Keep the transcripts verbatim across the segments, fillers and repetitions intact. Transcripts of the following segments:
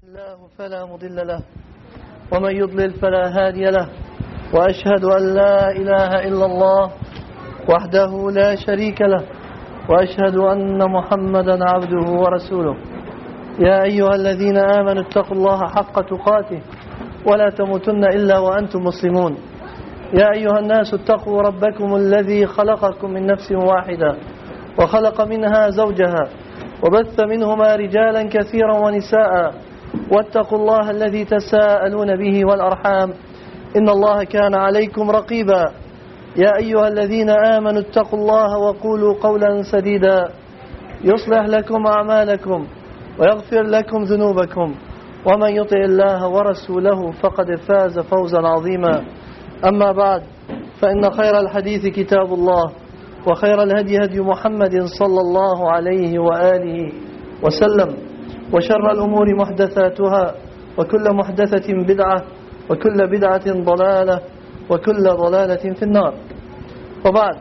الله فلا مضل له ومن يضلل فلا هادي له وأشهد أن لا إله إلا الله وحده لا شريك له وأشهد أن محمدا عبده ورسوله. يا أيها الذين آمنوا اتقوا الله حق تقاته ولا تموتن إلا وأنتم مسلمون. يا أيها الناس اتقوا ربكم الذي خلقكم من نفس واحدة وخلق منها زوجها وبث منهما رجالا كثيرا ونساء واتقوا الله الذي تساءلون به والأرحام إن الله كان عليكم رقيبا. يا أيها الذين آمنوا اتقوا الله وقولوا قولا سديدا يصلح لكم أعمالكم ويغفر لكم ذنوبكم ومن يطع الله ورسوله فقد فاز فوزا عظيما. أما بعد فإن خير الحديث كتاب الله وخير الهدي هدي محمد صلى الله عليه وآله وسلم وشر الأمور محدثاتها وكل محدثة بدعة وكل بدعة ضلالة وكل ضلالة في النار. وبعد,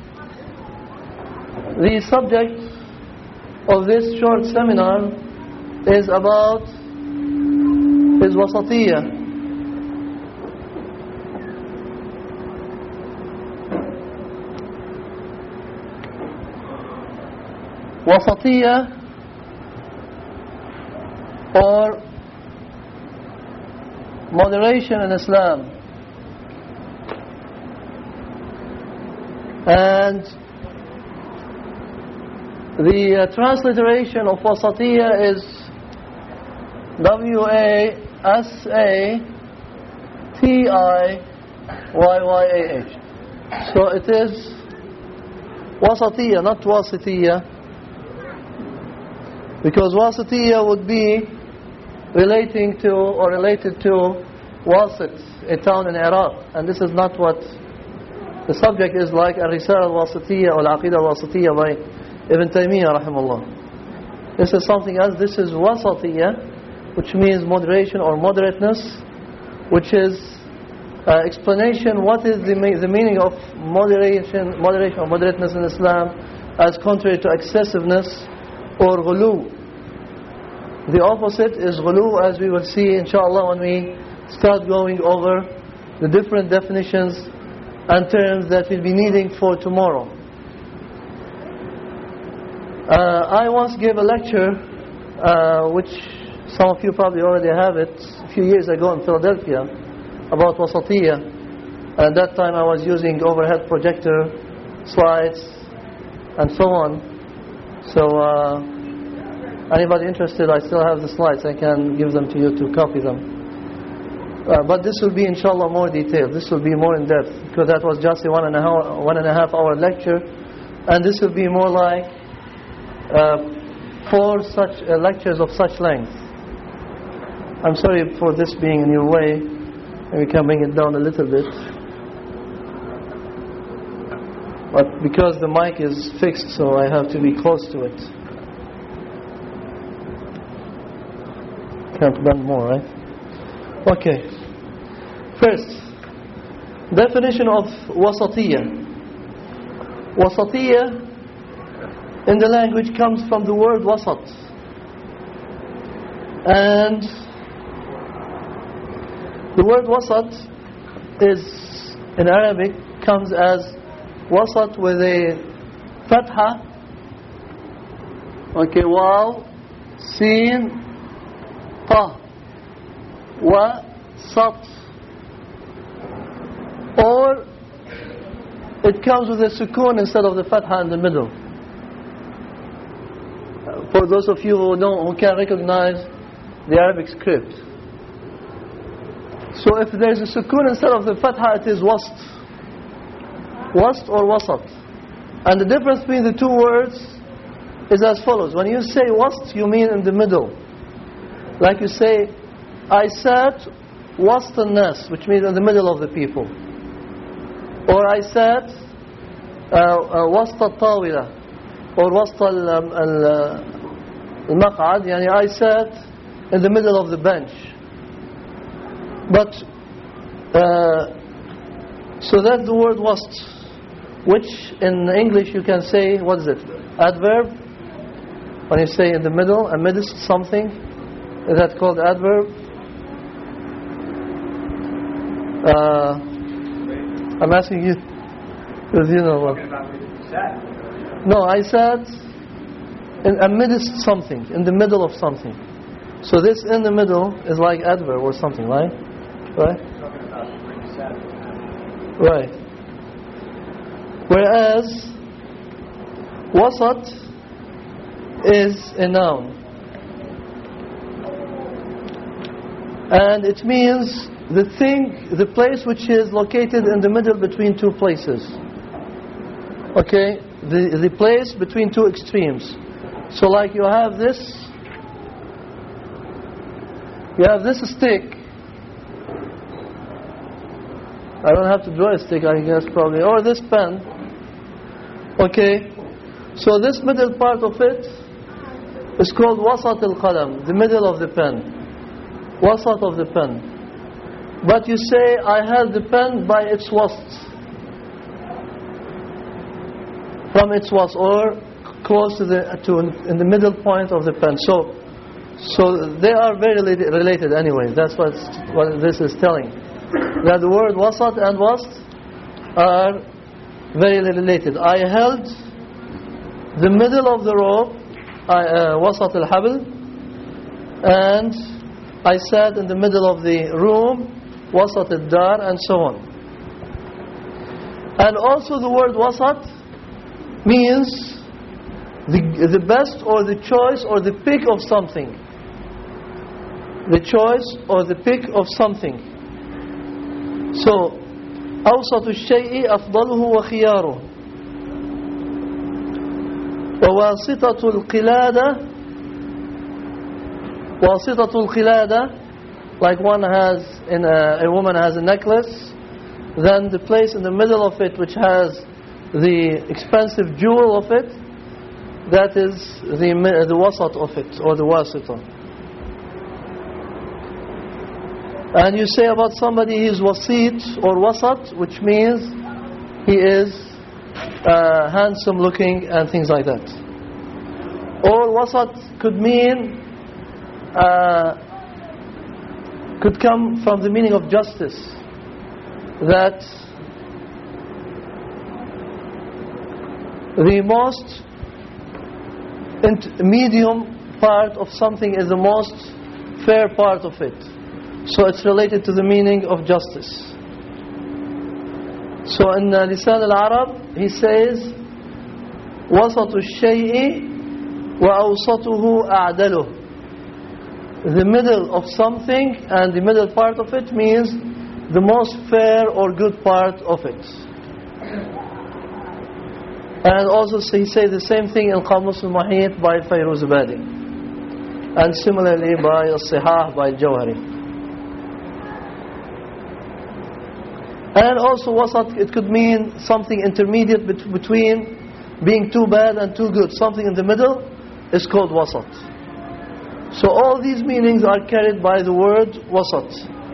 the subject of this short seminar is about is wasatiyya. Wasatiyya, or moderation in Islam. And the uh, transliteration of wasatiyya is W A S A T I Y Y A H. So it is wasatiyya, not wasitiyya, because wasatiyya would be relating to or related to Wasit, a town in Iraq, and this is not what the subject is, like Al-Risala al-Wasatiyya or Al-Aqidah al-Wasatiyya by Ibn Taymiyyah rahimahullah. This is something else. This is wasatiyya, which means moderation or moderateness, which is uh, explanation what is the, the meaning of moderation, moderation or moderateness in Islam, as contrary to excessiveness or ghulu. The opposite is ghulu, as we will see inshallah when we start going over the different definitions and terms that we'll be needing for tomorrow. Uh, I once gave a lecture, uh, which some of you probably already have it, a few years ago in Philadelphia, about wasatiyya. And at that time I was using overhead projector, slides, and so on. So uh, anybody interested, I still have the slides. I can give them to you to copy them. Uh, but this will be inshallah more detailed. This will be more in depth, because that was just a one and a half, one and a half hour lecture, and this will be more like uh, four such uh, lectures of such length. I'm sorry for this being in your way. We can bring it down a little bit, but because the mic is fixed, so I have to be close to it. Can't bend more, right? Okay. First, definition of wasatiyya. Wasatiyya in the language comes from the word wasat. And the word wasat is, in Arabic, comes as wasat with a fatha. Okay, waw, sin, ta. Wasat, or it comes with a sukoon instead of the fatha in the middle. For those of you who know, who can recognize the Arabic script. So if there is a sukoon instead of the fatha, it is wast. Wast or wasat. And the difference between the two words is as follows. When you say wast, you mean in the middle. Like you say, I sat wast an-nas, which means in the middle of the people. Or I sat wast al-tawila, or wast al-maq'ad, yani I sat in the middle of the bench. But, uh, so that's the word wast, which in English you can say, what is it? Adverb. When you say in the middle, amidst something, Is that called adverb? Uh, I'm asking you, because you know what. No, I said in amidst something, in the middle of something. So this in the middle is like adverb or something, right? Right? Right. Whereas wasat is a noun. And it means the thing, the place which is located in the middle between two places. Okay? The, the place between two extremes. So like you have this, you have this stick. I don't have to draw a stick, I guess, probably. Or this pen. Okay? So this middle part of it is called wasat al-qalam, the middle of the pen. Wasat of the pen. But you say, I held the pen by its wasat. From its wasat, or close to the, to in the middle point of the pen. So, so they are very related anyway. That's what, what this is telling. That the word wasat and wasat are very related. I held the middle of the rope, uh, wasat al-habl, and I sat in the middle of the room, wasat al-dar, and so on. And also the word wasat means the, the best or the choice or the pick of something. The choice or the pick of something. So, أوسط الشيء أفضله وخياره وواسطة القلادة واسطة القلادة, like one has in a, a woman has a necklace, then the place in the middle of it which has the expensive jewel of it, that is the the wasat of it, or the wasita. And you say about somebody he is wasit or wasat, which means he is uh, handsome looking and things like that. Or wasat could mean uh, could come from the meaning of justice, that the most medium part of something is the most fair part of it. So it's related to the meaning of justice. So in uh, Lisan al-Arab, he says, وَسَطُ الشَّيْءِ وَأَوْسَطُهُ أَعْدَلُهُ. The middle of something and the middle part of it means the most fair or good part of it. And also he says the same thing in Qamus al-Muhit by Fayruz Abadi. And similarly by al-Sihah by al-Jawhari. And also wasat, it could mean something intermediate bet- between being too bad and too good. Something in the middle is called wasat. So all these meanings are carried by the word wasat.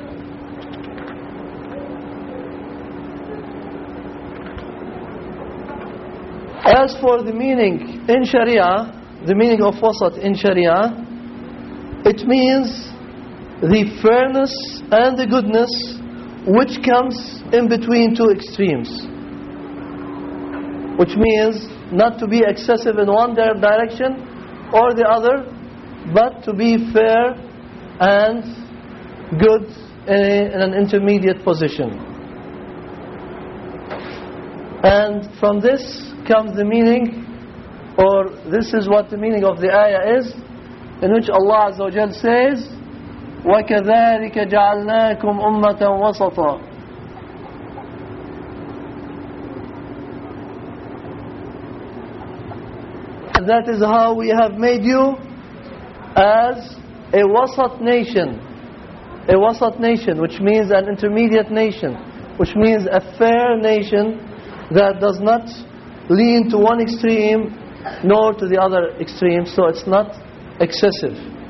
As for the meaning in Sharia, the meaning of wasat in Sharia, it means the fairness and the goodness which comes in between two extremes, which means not to be excessive in one direction or the other, but to be fair and good in an intermediate position. And from this comes the meaning, or this is what the meaning of the ayah is, in which Allah Azza wa Jal says, وَكَذَلِكَ جَعَلْنَاكُمْ أُمَّةً وَسَطًا. That is how we have made you as a wasat nation. A wasat nation, which means an intermediate nation, which means a fair nation that does not lean to one extreme nor to the other extreme, so it's not excessive.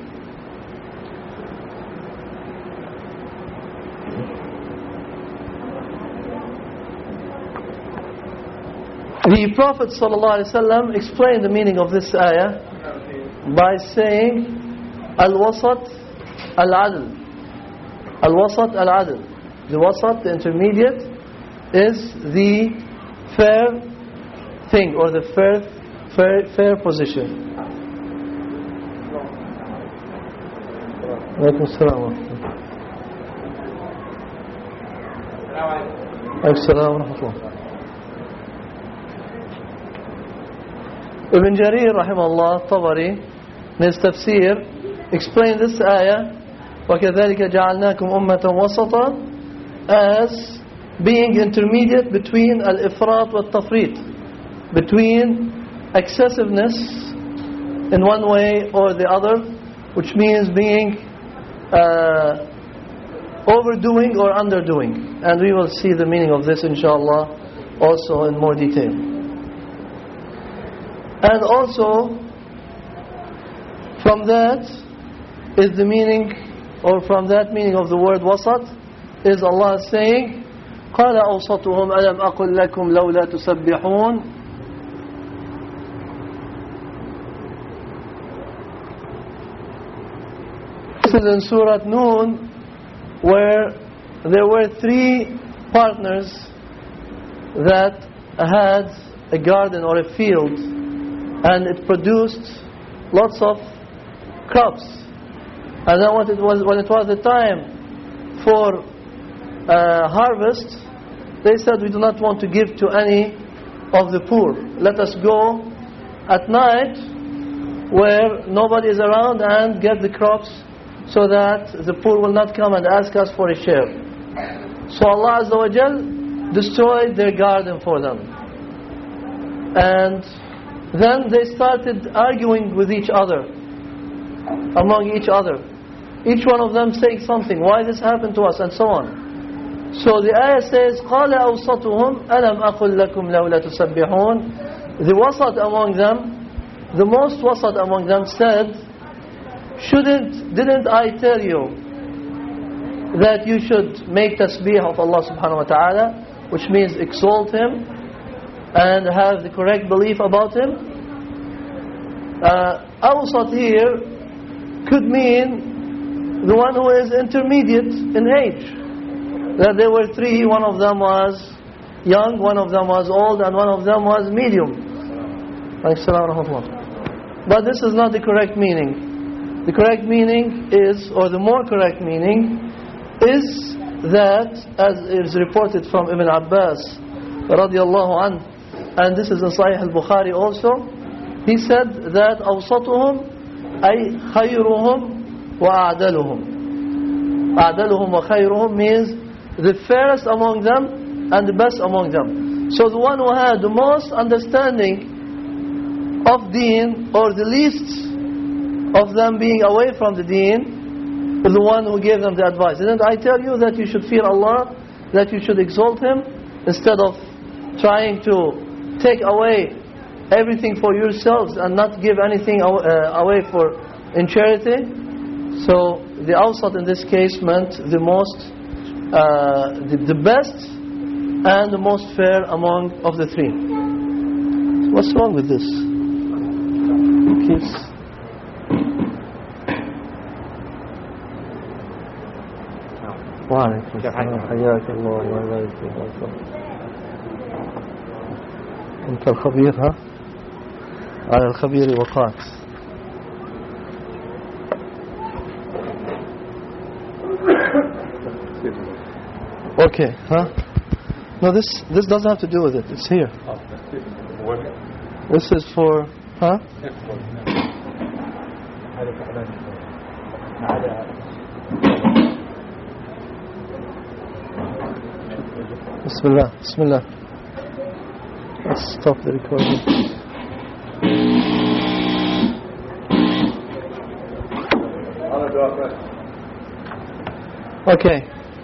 The Prophet ﷺ explained the meaning of this ayah by saying, Al-wasat al-adl. Al-wasat al-adl. The wasat, the intermediate, is the fair thing or the fair, fair, fair position. Alaykum as-salam wa rahmatullah. Ibn Jarir rahimahullah Tabari in his tafsir explained this ayah وَكَذَلِكَ جَعَلْنَاكُمْ أُمَّةً وَسَطًا as being intermediate between al-ifrat wa al-tafrit, between excessiveness in one way or the other, which means being uh, overdoing or underdoing. And we will see the meaning of this inshallah also in more detail. And also from that is the meaning, or from that meaning of the word wasat, is Allah saying قَالَ أَوْسَطُهُمْ أَلَمْ أَقُلْ لَكُمْ لَوْلَا تُسَبِّحُونَ. This is in Surah Noon, where there were three partners that had a garden or a field, and it produced lots of crops. And then when it was, when it was the time for uh, harvest, they said, we do not want to give to any of the poor. Let us go at night where nobody is around and get the crops, so that the poor will not come and ask us for a share. So Allah Azza wa Jal destroyed their garden for them. And then they started arguing with each other, among each other. Each one of them saying something, why this happened to us, and so on. So the ayah says, قَالَ أَوْسَطُهُمْ أَلَمْ أَقُلْ لَكُمْ لَوْلَا تُسَبِّحُونَ. The wasat among them, the most wasat among them said, Shouldn't, didn't I tell you that you should make tasbih of Allah subhanahu wa ta'ala, which means exalt Him and have the correct belief about Him? Uh, awsat here could mean the one who is intermediate in age. That there were three, one of them was young, one of them was old, and one of them was medium. But this is not the correct meaning. The correct meaning is, or the more correct meaning is that, as is reported from Ibn Abbas radiyallahu anhu, and this is in Sahih al-Bukhari also, he said that أَوْسَطُهُمْ أي خَيْرُهُمْ وَأَعْدَلُهُمْ. أَعْدَلُهُمْ وَخَيْرُهُمْ means the fairest among them and the best among them. So the one who had the most understanding of deen, or the least of them being away from the deen, is the one who gave them the advice. Didn't I tell you that you should fear Allah, that you should exalt Him, instead of trying to take away everything for yourselves and not give anything away for in charity? So the awsat in this case meant the most, uh, the, the best and the most fair among of the three. What's wrong with this? Keeps وعليكم السلام حياك الله وبارك فيك. أنت الخبير ها؟ على الخبير وقعت. Okay, huh? No, this this doesn't have to do with it. It's here. This is for, huh? Bismillah, Bismillah. Let's stop the recording. Okay.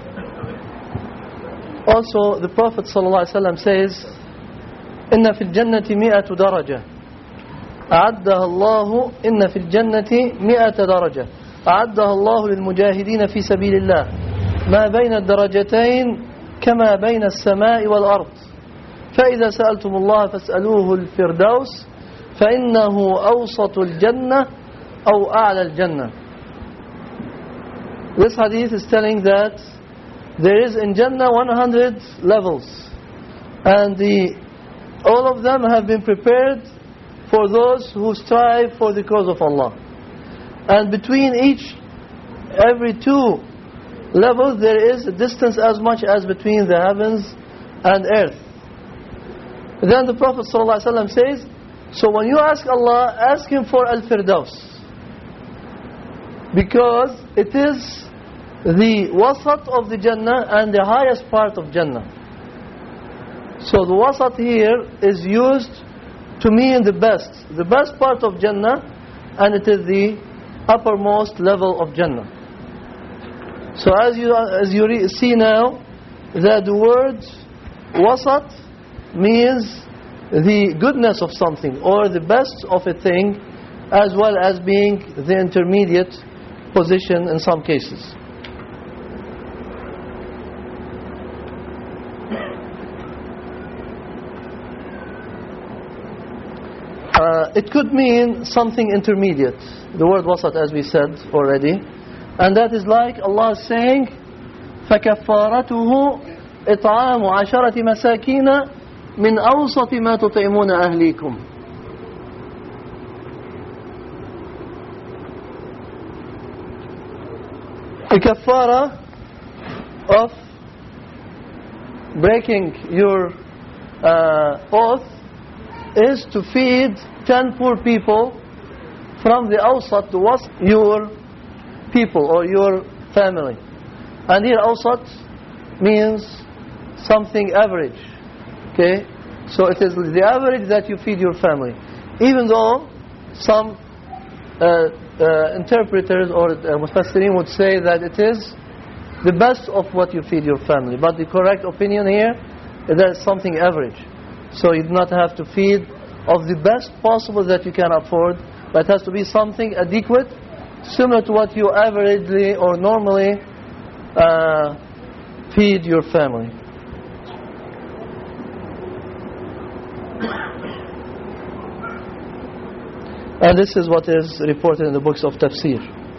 Also, the Prophet ﷺ says, إن في الجنة مئة درجة أعدها الله إن في الجنة مئة درجة أعدها الله للمجاهدين في سبيل الله ما بين الدرجتين كما بين السماء والأرض فإذا سألتم الله فاسألوه الفردوس فإنه أوسط الجنة أو أعلى الجنة. This hadith is telling that there is in Jannah one hundred levels, and the, all of them have been prepared for those who strive for the cause of Allah. And between each, every two levels, there is a distance as much as between the heavens and earth. Then the Prophet ﷺ says, so when you ask Allah, ask Him for Al-Firdaus, because it is the wasat of the Jannah and the highest part of Jannah. So the wasat here is used to mean the best, the best part of Jannah, and it is the uppermost level of Jannah. So as you as you re- see now, that the word wasat means the goodness of something or the best of a thing, as well as being the intermediate position in some cases. Uh, it could mean something intermediate, the word wasat, as we said already, and that is like Allah saying, فَكَفَّارَتُهُ إِطْعَامُ عَشَرَةِ مَسَاكِينَ مِنْ أَوْسَطِ مَا تُطْعِمُونَ أَهْلِيكُمْ. A kaffara of breaking your uh, oath is to feed ten poor people from the awsat, to was your people or your family. And here awsat means something average. Okay, so it is the average that you feed your family, even though some uh, uh, interpreters or uh, mufassirin would say that it is the best of what you feed your family, but the correct opinion here is that it's something average. So you do not have to feed of the best possible that you can afford, but it has to be something adequate, similar to what you averagely or normally uh, feed your family. And this is what is reported in the books of tafsir.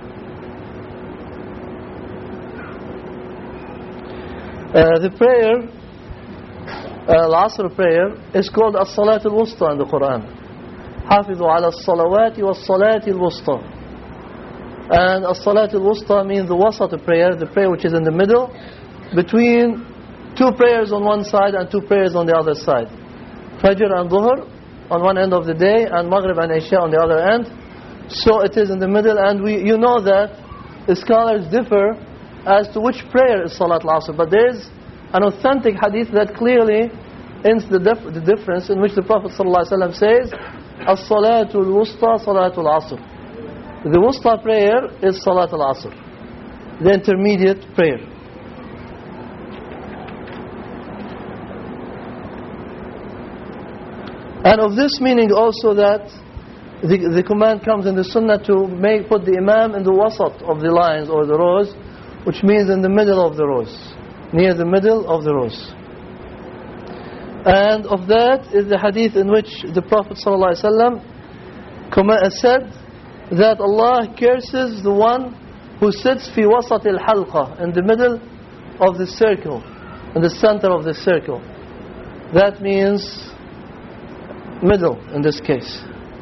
Uh, the prayer, uh, Al-Asr prayer, is called As-Salat Al-Wusta in the Quran. حافظوا على الصلوات والصلاة الوسطى. And As-Salat Al-Wusta means the wasat prayer, the prayer which is in the middle, between two prayers on one side and two prayers on the other side. Fajr and Dhuhr on one end of the day, and Maghrib and Isha on the other end. So it is in the middle, and we, you know that the scholars differ as to which prayer is Salat Al-Asr, but there is an authentic hadith that clearly ends the, dif the difference, in which the Prophet ﷺ says, As-Salatu Al-Wusta Salatu Al-Asr. The Wusta prayer is Salat Al-Asr, the intermediate prayer. And of this meaning also that the, the command comes in the Sunnah to make put the Imam in the wasat of the lines or the rows, which means in the middle of the rows, near the middle of the rows. And of that is the hadith in which the Prophet ﷺ said that Allah curses the one who sits fi wasat al-halqa, in the middle of the circle, in the center of the circle. That means middle in this case.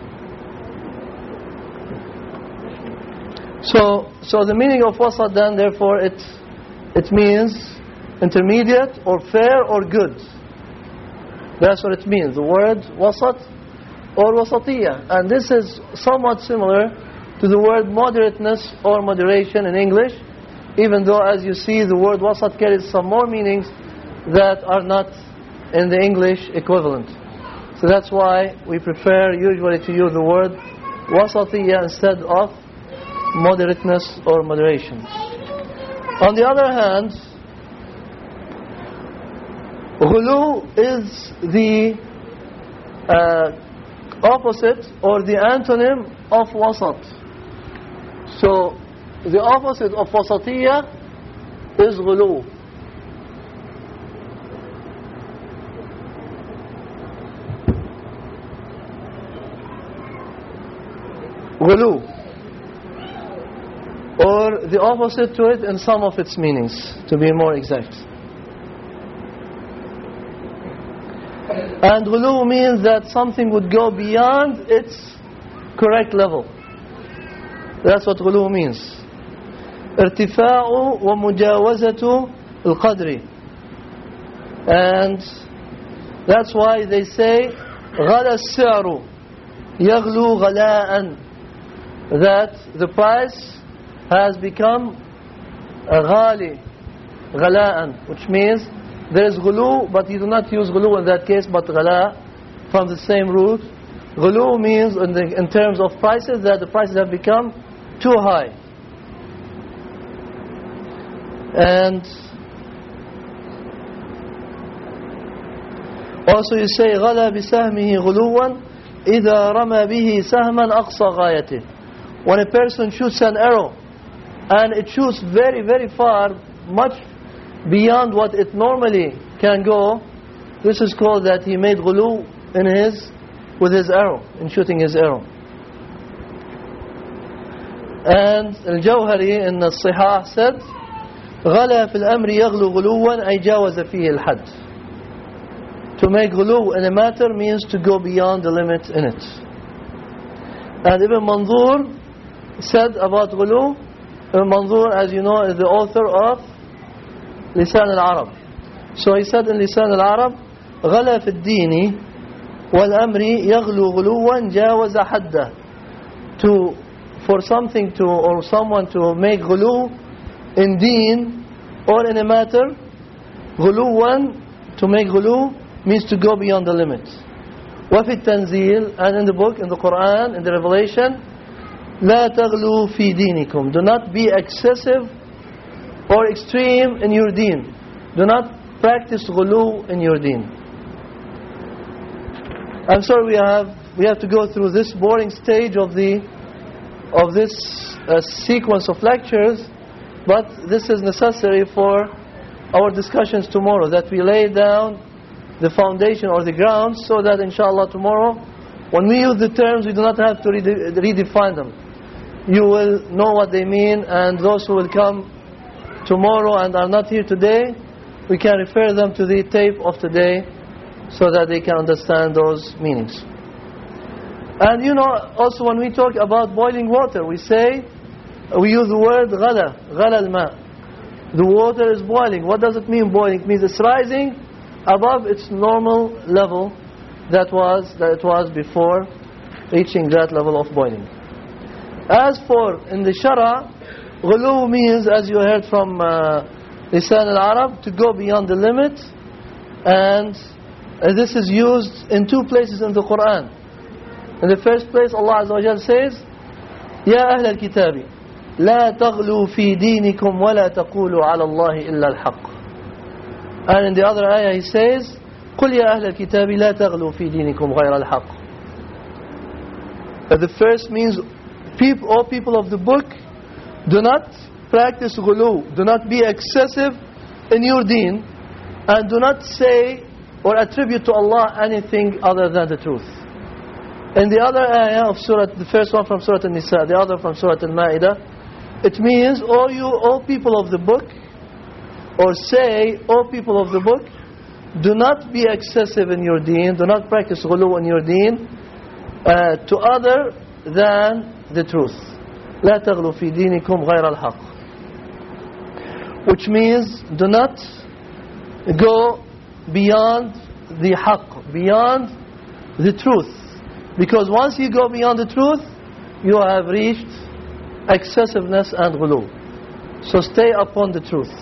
So, so the meaning of wasat then, therefore, it it means intermediate or fair or good. That's what it means. The word wasat or wasatiyah, and this is somewhat similar to the word moderateness or moderation in English, even though, as you see, the word wasat carries some more meanings that are not in the English equivalent. So that's why we prefer usually to use the word wasatiyah instead of moderateness or moderation. On the other hand, ghulu is the uh, opposite or the antonym of wasat. So the opposite of wasatiyah is ghulu. Ghulu or the opposite to it in some of its meanings, to be more exact. And ghulu means that something would go beyond its correct level. That's what ghulu means. Irtifa'u wa mujawazatu al-qadri. And that's why they say ghala as-si'ru yaghlu ghala'an, that the price has become a ghali, ghala'an, which means there is ghulu, but you do not use ghulu in that case, but ghala from the same root. Ghulu means in, the, in terms of prices that the prices have become too high. And also you say غلا بسهمه غلوا إذا رمى به سهما أقصى غايته. When a person shoots an arrow and it shoots very very far, much beyond what it normally can go, this is called that he made ghulu in his with his arrow, in shooting his arrow. And Al-Jawhari in Al-Sihah said غلا في الأمر يغلو غلوا أي جاوز فيه الحد. To make ghulu in a matter means to go beyond the limit in it. And Ibn Manzur said about ghulu, Ibn Manzur, as you know, is the author of Lisan al-Arab. So he said in Lisan al-Arab, غلا في الدين والأمر يغلو غلوا جاوز حده. To, for something to, or someone to make ghulu in deen or in a matter, ghuluwan, to make ghulu means to go beyond the limit. وفي التنزيل, and in the book, in the Quran, in the Revelation, لا تغلو في دينكم, do not be excessive or extreme in your deen. Do not practice ghulu in your deen. I'm sorry we have we have to go through this boring stage of the of this uh, sequence of lectures, but this is necessary for our discussions tomorrow, that we lay down the foundation or the ground, so that inshallah tomorrow when we use the terms we do not have to rede- redefine them. You will know what they mean, and those who will come tomorrow and are not here today, we can refer them to the tape of today so that they can understand those meanings. And you know, also when we talk about boiling water, we say, we use the word ghala, ghala al-ma. The water is boiling. What does it mean boiling? It means it's rising above its normal level that was that it was before reaching that level of boiling. As for in the Shara, ghulu means, as you heard from uh, Lisan al-Arab, to go beyond the limit, and uh, this is used in two places in the Quran. In the first place, Allah Azza wa Jal says, يا أهل الكتاب لا تغلوا في دينكم ولا تقولوا على الله إلا الحق. And in the other ayah he says, قل يا أهل الكتاب لا تغلوا في دينكم غير الحق. But the first means, people, all people of the book, do not practice ghulu, do not be excessive in your deen, and do not say or attribute to Allah anything other than the truth. In the other ayah of surah, the first one from Surah An-Nisa, the other from Surah Al-Ma'idah, it means, all you, all people of the book, or say, all people of the book, do not be excessive in your deen, do not practice ghulu in your deen uh, to other than the truth. لا تغلوا في دينكم غير الحق. Which means, do not go beyond the haqq, beyond the truth. Because once you go beyond the truth, you have reached excessiveness and ghulu. So stay upon the truth.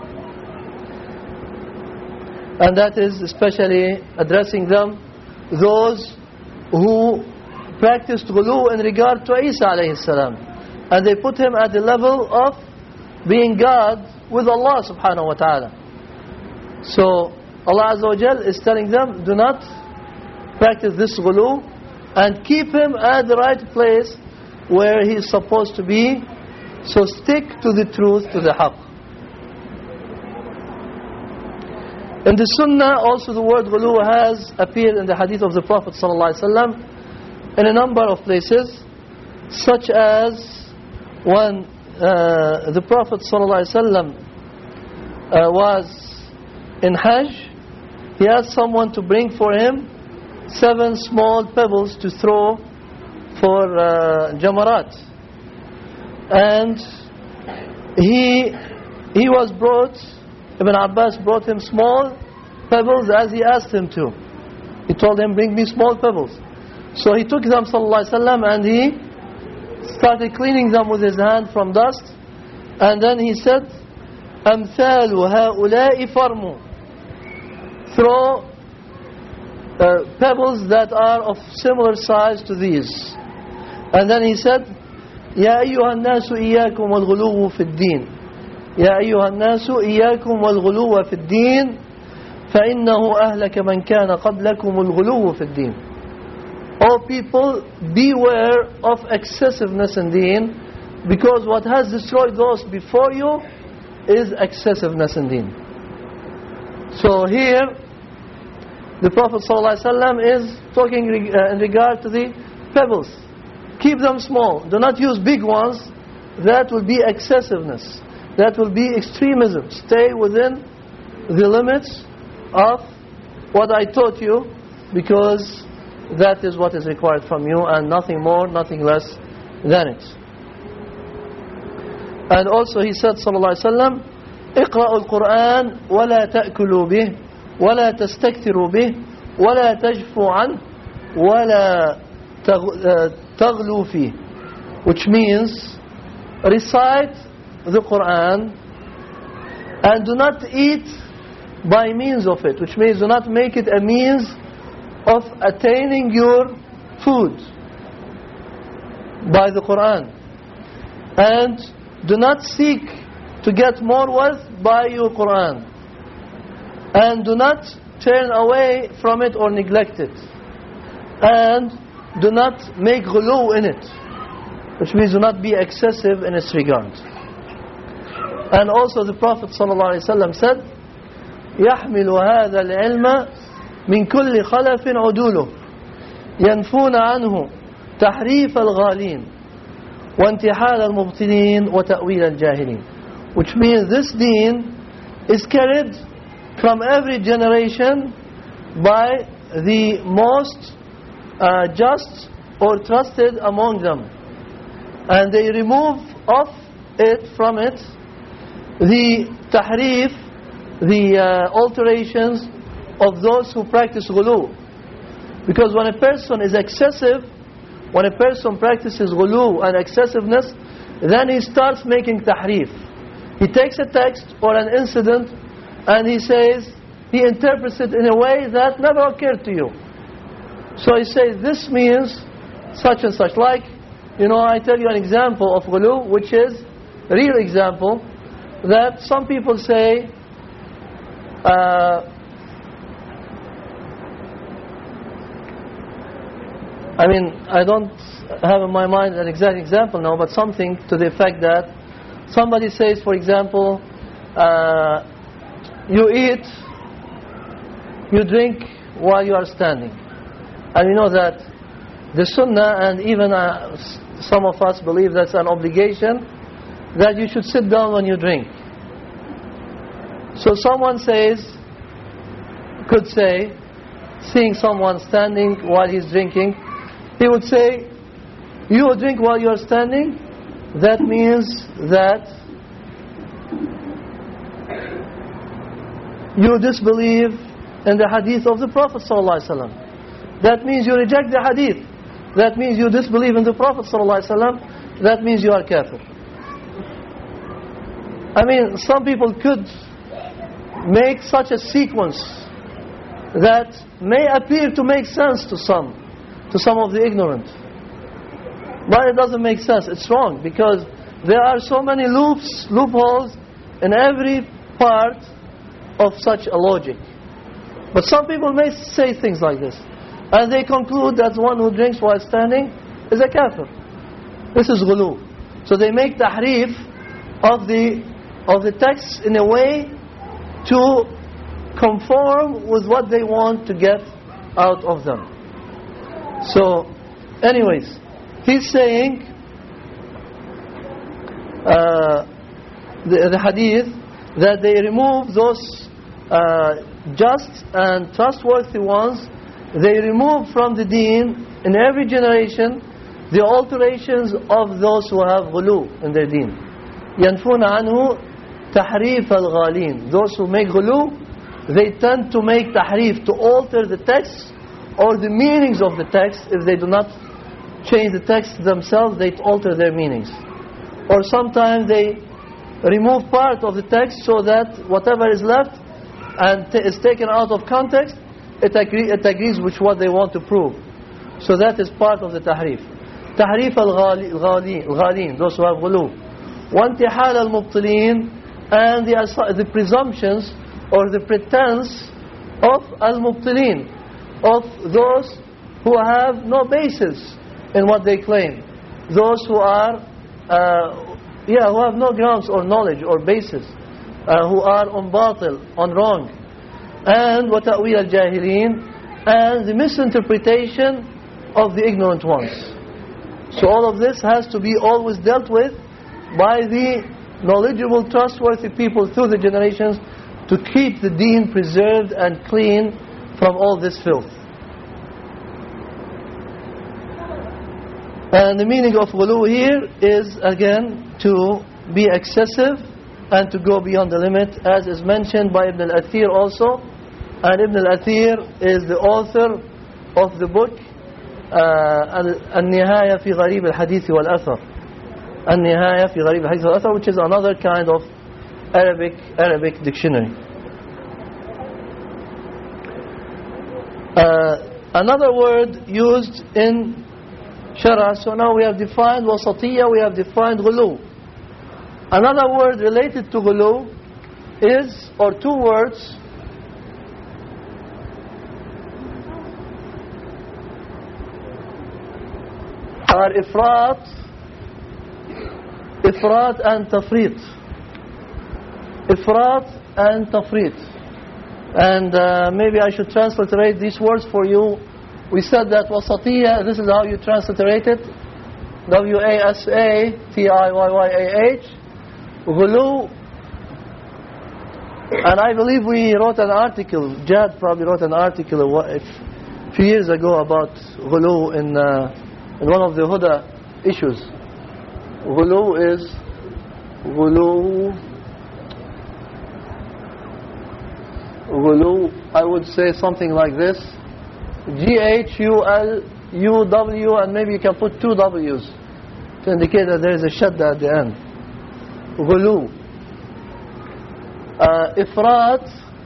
And that is especially addressing them, those who practiced ghulu in regard to Isa alayhi salam. And they put him at the level of being God with Allah subhanahu wa ta'ala. So Allah Azza wa Jal is telling them, do not practice this ghulu, and keep him at the right place where he is supposed to be. So stick to the truth, to the haqq. In the Sunnah also the word ghulu has appeared in the hadith of the Prophet ﷺ in a number of places, such as when uh, the Prophet ﷺ uh, was in Hajj, he asked someone to bring for him seven small pebbles to throw for uh, Jamarat. And he he was brought, Ibn Abbas brought him small pebbles as he asked him to. He told him, bring me small pebbles. So he took them, sallallahu alaihi wasallam, and he started cleaning them with his hand from dust. And then he said, أَمْثَالُ هَؤُلَاءِ فَرْمُ. Throw uh, pebbles that are of similar size to these. And then he said, يَا أَيُّهَا النَّاسُ إِيَّاكُمْ وَالْغُلُوُّ فِي الدِّينِ يَا أَيُّهَا النَّاسُ إِيَّاكُمْ وَالْغُلُوَّ فِي الدِّينِ فَإِنَّهُ أَهْلَكَ مَنْ كَانَ قَبْلَكُمُ الْغُلُوُّ فِي الدِّينِ. O people, beware of excessiveness in deen, because what has destroyed those before you is excessiveness in deen. So here, the Prophet ﷺ is talking in regard to the pebbles. Keep them small. Do not use big ones. That will be excessiveness. That will be extremism. Stay within the limits of what I taught you, because that is what is required from you, and nothing more, nothing less than it. And also he said, sallallahu alaihi wasallam, اقرأوا القرآن ولا تأكلوا به ولا تستكثروا به ولا تجفوا عنه ولا تغلوا فيه. Which means, recite the Quran and do not eat by means of it. Which means, do not make it a means of attaining your food by the Quran. And do not seek to get more wealth by your Quran. And do not turn away from it or neglect it. And do not make ghulu in it, which means do not be excessive in its regard. And also the Prophet ﷺ said, يحمل هذا العلم من كل خلف عدوله ينفون عنه تحريف الغالين وانتحال المبطلين وتأويل الجاهلين. Which means this deen is carried from every generation by the most uh, just or trusted among them, and they remove off it from it the tahrif, the uh, alterations of those who practice ghulu. Because when a person is excessive, when a person practices ghulu and excessiveness, then he starts making tahrif. He takes a text or an incident and he says, he interprets it in a way that never occurred to you. So he says, this means such and such. Like, you know, I tell you an example of ghulu, which is a real example, that some people say, uh, I mean, I don't have in my mind an exact example now, but something to the effect that somebody says, for example, uh, you eat, you drink while you are standing. And we know that the sunnah, and even uh, some of us believe that's an obligation, that you should sit down when you drink. So someone says, could say, seeing someone standing while he's drinking, he would say, you drink while you are standing? That means that you disbelieve in the hadith of the Prophet ﷺ. That means you reject the hadith. That means you disbelieve in the Prophet ﷺ. That means you are kafir. I mean, some people could make such a sequence that may appear to make sense to some, to some of the ignorant. But it doesn't make sense. It's wrong, because there are so many loops, loopholes in every part of such a logic. But some people may say things like this, and they conclude that one who drinks while standing is a kafir. This is ghulu. So they make tahrif of the of the text in a way to conform with what they want to get out of them. So, anyways, he's saying uh, the, the hadith that they remove those uh, just and trustworthy ones. They remove from the deen in every generation the alterations of those who have ghulu in their deen. ينفون عنه تحريف الغالين. Those who make ghulu, they tend to make tahrif, to alter the text or the meanings of the text. If they do not change the text themselves, they alter their meanings. Or sometimes they remove part of the text so that whatever is left and t- is taken out of context, it, agree, it agrees with what they want to prove. So that is part of the tahrif. Tahrif al-ghalin, those who have ghulu. وانتحال المبطلين, and the, the presumptions or the pretense of al-mubtilin, of those who have no basis in what they claim. Those who are, uh, yeah, who have no grounds or knowledge or basis, uh, who are on batil, on wrong. And وَتَأْوِيلَ الْجَاهِلِينَ, and the misinterpretation of the ignorant ones. So all of this has to be always dealt with by the knowledgeable, trustworthy people through the generations to keep the deen preserved and clean from all this filth. And the meaning of ghulu here is again to be excessive and to go beyond the limit, as is mentioned by Ibn al-Athir also. And Ibn al-Athir is the author of the book النهاية في غريب الحديث والأثر. النهاية في غريب الحديث والأثر, which is another kind of Arabic Arabic dictionary. Uh, another word used in Shara. So now we have defined wasatiyya, we have defined ghulu. Another word related to ghulu is, or two words, are ifrat, ifrat and tafrit. Ifrat and tafrit. And uh, maybe I should transliterate these words for you. We said that wasatiyya, this is how you transliterate it. W A S A T I Y Y A H. Ghulu. And I believe we wrote an article, Jad probably wrote an article a few years ago about ghulu in, uh, in one of the Huda issues. Ghulu is, ghulu, ghulu, I would say something like this. G H U L U W, and maybe you can put two W's to indicate that there is a shadda at the end. Ghulu. Uh, ifrat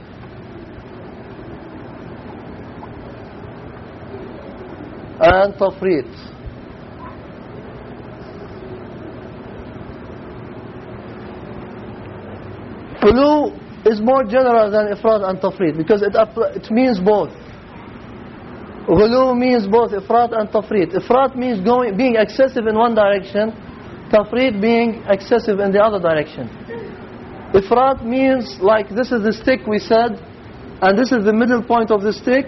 and tafrit. Ghulu is more general than ifrat and tafrit because it, it means both. Ghulu means both ifrat and tafrit. Ifrat means going, being excessive in one direction. Tafrit being excessive in the other direction. Ifrat means like this is the stick we said, and this is the middle point of the stick.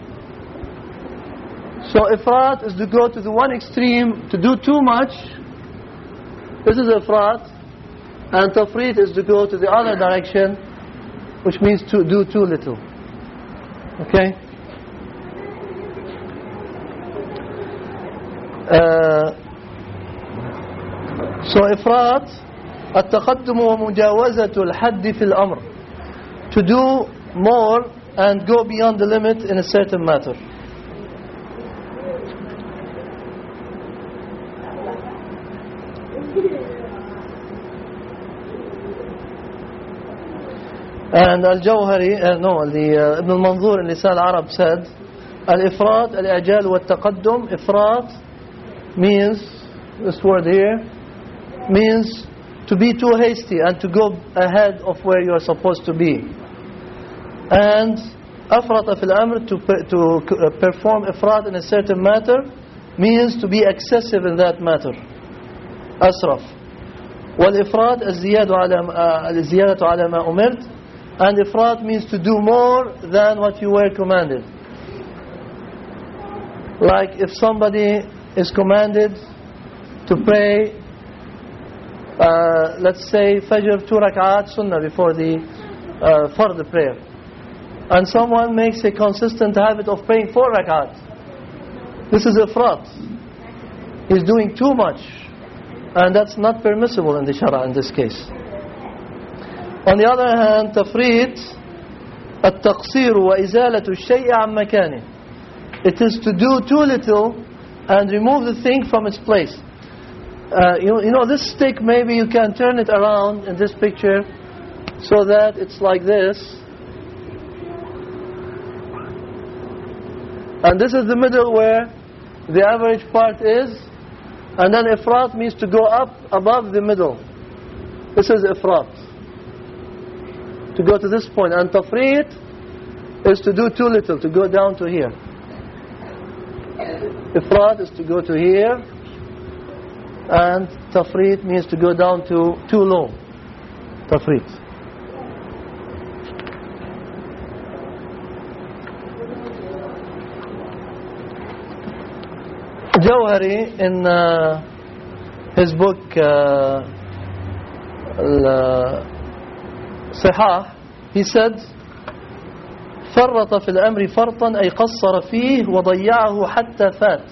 So ifrat is to go to the one extreme, to do too much. This is ifrat. And tafrit is to go to the other direction, which means to do too little. Okay? Uh, so ifrat, التقدم ومجاوزة الحد في الأمر, to do more and go beyond the limit in a certain matter. And Al-Jawhari, uh, no, the uh, Ibn al-Manzur in Lisan al-Arab said, Al-Ifrat, Al-Ijal wa Al-Taqaddum. Ifrat means, this word here, means to be too hasty and to go ahead of where you are supposed to be. And Afrata fil Amr, to, to perform Ifrat in a certain matter, means to be excessive in that matter. Asraf. Wal-Ifrat, Al-Ziyadatu ala ma umirt. And ifrat means to do more than what you were commanded. Like if somebody is commanded to pray uh, let's say Fajr two rak'at sunnah before the uh, fard prayer, and someone makes a consistent habit of praying four rak'at, this is ifrat. He's doing too much, and that's not permissible in the Shara in this case. On the other hand, tafrit, التقصير وإزالة الشيء عن مكانه. It is to do too little and remove the thing from its place. Uh, you, you know, this stick, maybe you can turn it around in this picture so that it's like this. And this is the middle where the average part is. And then ifrat means to go up above the middle. This is ifrat. To go to this point. And tafrit is to do too little, to go down to here. Ifrat is to go to here, and tafrit means to go down to too low. Tafrit. Jawhari, in uh, his book uh, Sihah, he said, فرط في الأمر فرطا أي قصر فيه وضيعه حتى فات.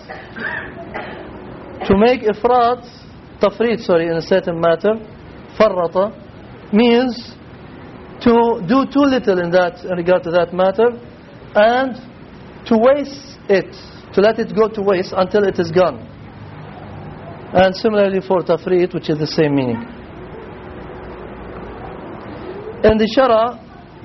To make ifrat, tafrit, sorry, in a certain matter, فرط means to do too little in that in regard to that matter, and to waste it, to let it go to waste until it is gone. And similarly for tafrit, which is the same meaning. In the Shara,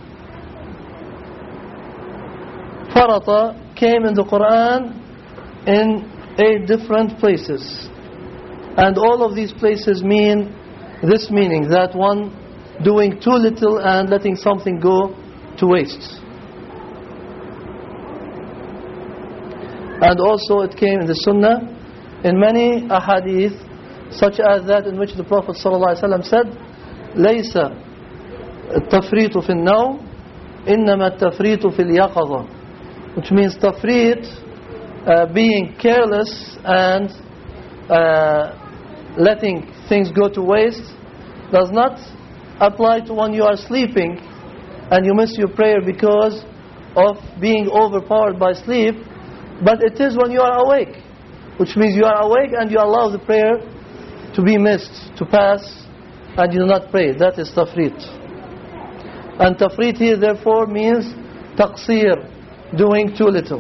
farata came in the Quran in eight different places, and all of these places mean this meaning, that one doing too little and letting something go to waste. And also it came in the Sunnah in many ahadith, such as that in which the Prophet ﷺ said, ليس التفريط في النوم إنما التفريط في اليقظة, which means tafrit, uh, being careless and uh, letting things go to waste, does not apply to when you are sleeping and you miss your prayer because of being overpowered by sleep, but it is when you are awake, which means you are awake and you allow the prayer to be missed, to pass, and you do not pray. That is tafrit. And tafrit here therefore means taqsir, doing too little.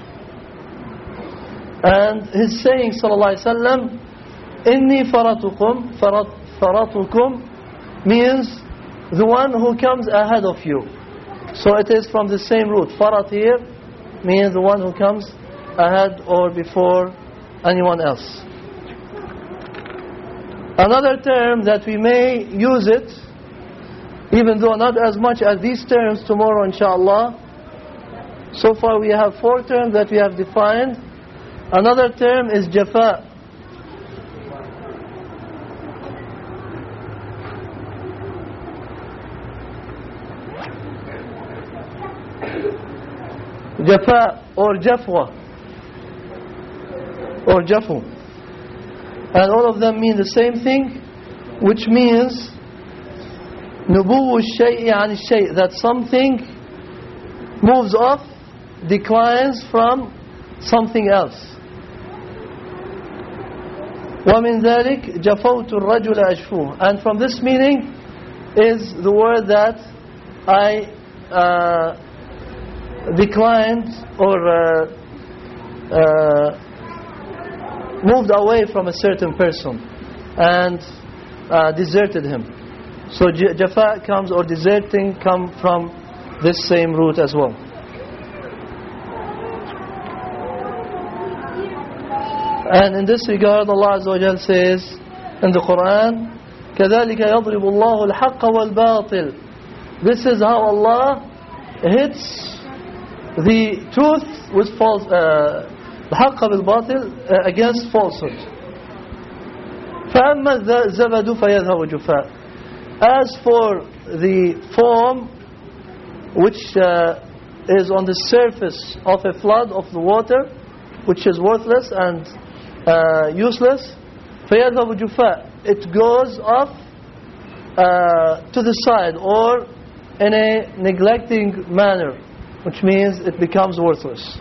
And his saying, sallallahu alaihi wasallam, inni faratukum, farat, faratukum means the one who comes ahead of you. So it is from the same root. Farat here means the one who comes ahead or before anyone else. Another term that we may use it, even though not as much as these terms, tomorrow inshallah. So far we have four terms that we have defined. Another term is jafa. Jafa or jafwa or jafu. And all of them mean the same thing, which means nubuwu shay'i an shay', that something moves off, declines from something else. وَمِنْ ذَلِكَ جَفَوْتُ الرَّجُلَ أَجْفُوهُ. And from this meaning is the word that I uh, declined or uh, uh, moved away from a certain person and uh, deserted him. So jafa comes, or deserting, come from this same root as well. And in this regard, Allah Azza wa Jal says in the Quran, كَذَلِكَ يَضْرِبُ اللَّهُ الْحَقَّ وَالْبَاطِلِ. This is how Allah hits the truth with false, uh, الحق بالباطل, uh, against falsehood. فَأَمَّا الزَّبَدُ فَيَذْهَبُ جُفَاءً. As for the foam which uh, is on the surface of a flood of the water, which is worthless and uh, useless, فَيَذْهَبُ جُفَاءً, it goes off uh, to the side or in a neglecting manner, which means it becomes worthless.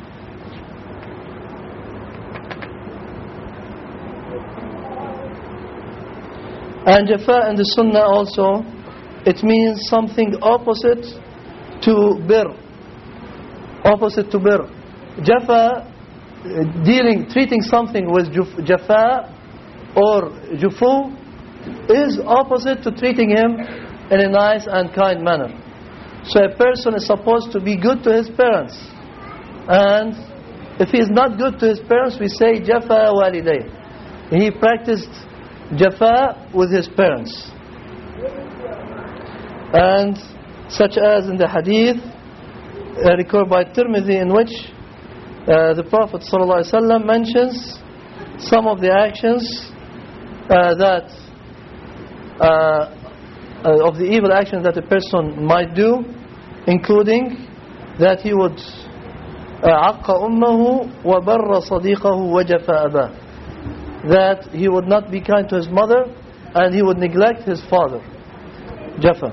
And Jafa in the Sunnah also, it means something opposite to bir. Opposite to bir. Jafa, dealing, treating something with Jafa or Jufu is opposite to treating him in a nice and kind manner. So a person is supposed to be good to his parents. And if he is not good to his parents, we say Jafa waliday. He practiced Jafa with his parents. And such as in the hadith uh, recorded by Tirmidhi, in which uh, the Prophet ﷺ mentions some of the actions uh, that uh, uh, of the evil actions that a person might do, including that he would عَقَّ أُمَّهُ وَبَرَّ صَدِيقَهُ وَجَفَ أَبَاهُ, that he would not be kind to his mother and he would neglect his father. Jafa.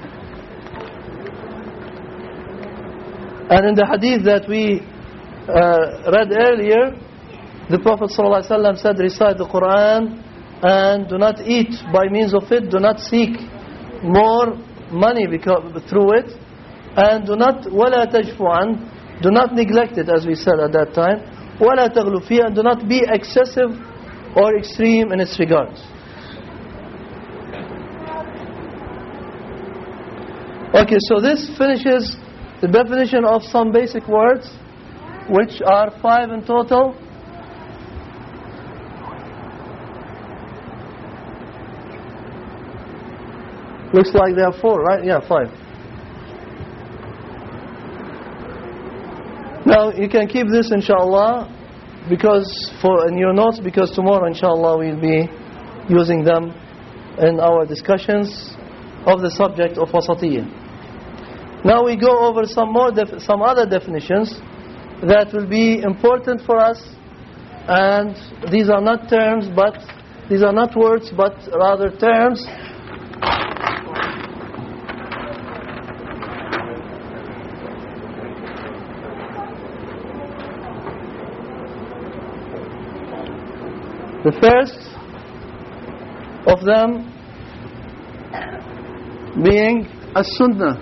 And in the hadith that we uh, read earlier, the Prophet ﷺ said, recite the Quran and do not eat by means of it, do not seek more money because, through it, and do not وَلَا تَجْفُ عَنْ, do not neglect it, as we said at that time, وَلَا تَغْلُ فِيهِ, and do not be excessive or extreme in its regards. Okay, so this finishes the definition of some basic words, which are five in total. Looks like there are four, right? Yeah, five. Now you can keep this, inshallah, because for in your notes, because tomorrow, inshallah, we'll be using them in our discussions of the subject of wasatiyya. Now we go over some more, def- some other definitions that will be important for us, and these are not terms, but these are not words, but rather terms. The first of them being as-sunnah.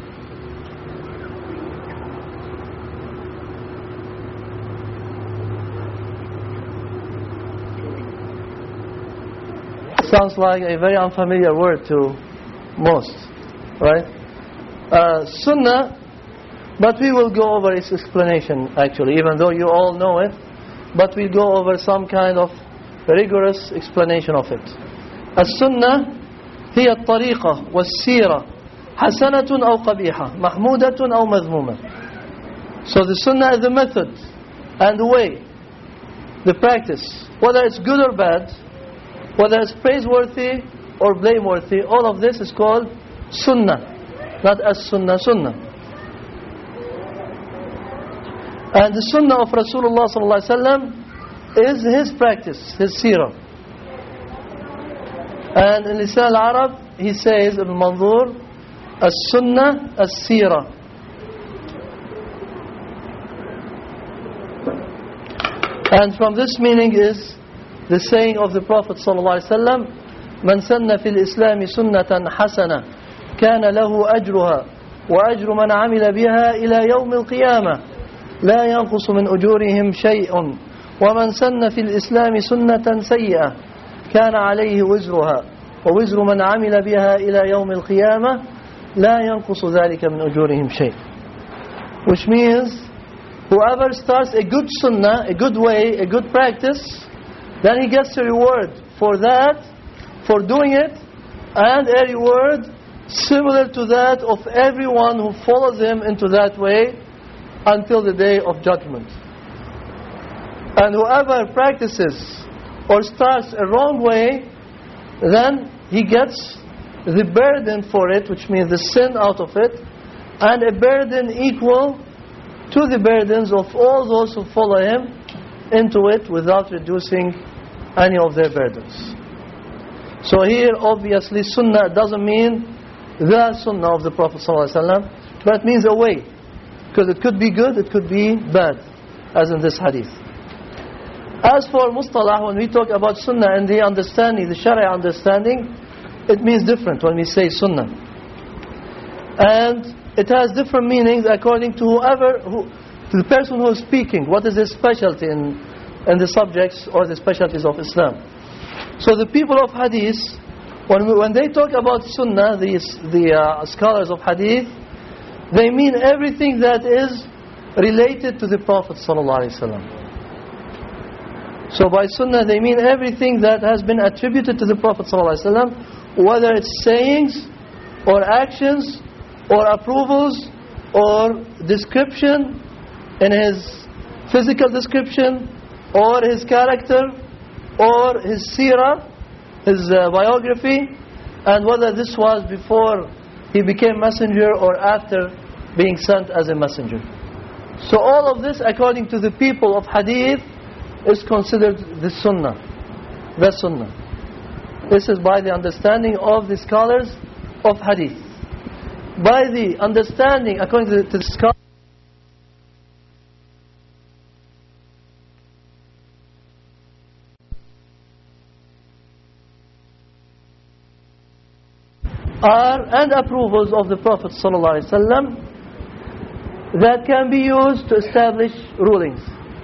Sounds like a very unfamiliar word to most, right? Uh, sunnah, but we will go over its explanation actually, even though you all know it, but we'll go over some kind of rigorous explanation of it. السنة هي الطريقة والسيرة حسنة أو قبيحة محمودة أو مذمومة. So the sunnah is the method and the way, the practice, whether it's good or bad, whether it's praiseworthy or blameworthy, all of this is called sunnah, not as sunnah sunnah. And the sunnah of Rasulullah sallallahu alaihi wasallam is his practice, his seerah. And in Lisan al-Arab, he says, Ibn Manzur, as-sunnah as-seerah. And from this meaning is the saying of the Prophet sallallahu alaihi wasallam, من سن في الإسلام سنة حسنة كان له أجرها وأجر من عمل بها إلى يوم القيامة لا ينقص من أجورهم شيء ومن سن في الإسلام سنة سيئة كان عليه وزرها ووزر من عمل بها إلى يوم القيامة لا ينقص ذلك من أجورهم شيء. Which means whoever starts a good sunnah, a good way, a good practice, then he gets a reward for that, for doing it, and a reward similar to that of everyone who follows him into that way until the day of judgment. And whoever practices or starts a wrong way, then he gets the burden for it, which means the sin out of it, and a burden equal to the burdens of all those who follow him into it without reducing any of their burdens. So here obviously sunnah doesn't mean the sunnah of the Prophet ﷺ, but it means a way. Because it could be good, it could be bad, as in this hadith. As for mustalah, when we talk about sunnah and the understanding, the sharia understanding, it means different when we say sunnah. And it has different meanings according to whoever, who, to the person who is speaking. What is his specialty in, in the subjects or the specialties of Islam? So the people of hadith, when, we, when they talk about sunnah, these, the uh, scholars of hadith, they mean everything that is related to the Prophet ﷺ. So by sunnah they mean everything that has been attributed to the Prophet ﷺ, whether it's sayings or actions or approvals or description in his physical description or his character or his seerah, his uh, biography, and whether this was before he became messenger or after being sent as a messenger. So all of this, according to the people of hadith, is considered the sunnah, the sunnah. This is by the understanding of the scholars of hadith. By the understanding, according to the, to the scholars, are and approvals of the Prophet ﷺ that can be used to establish rulings.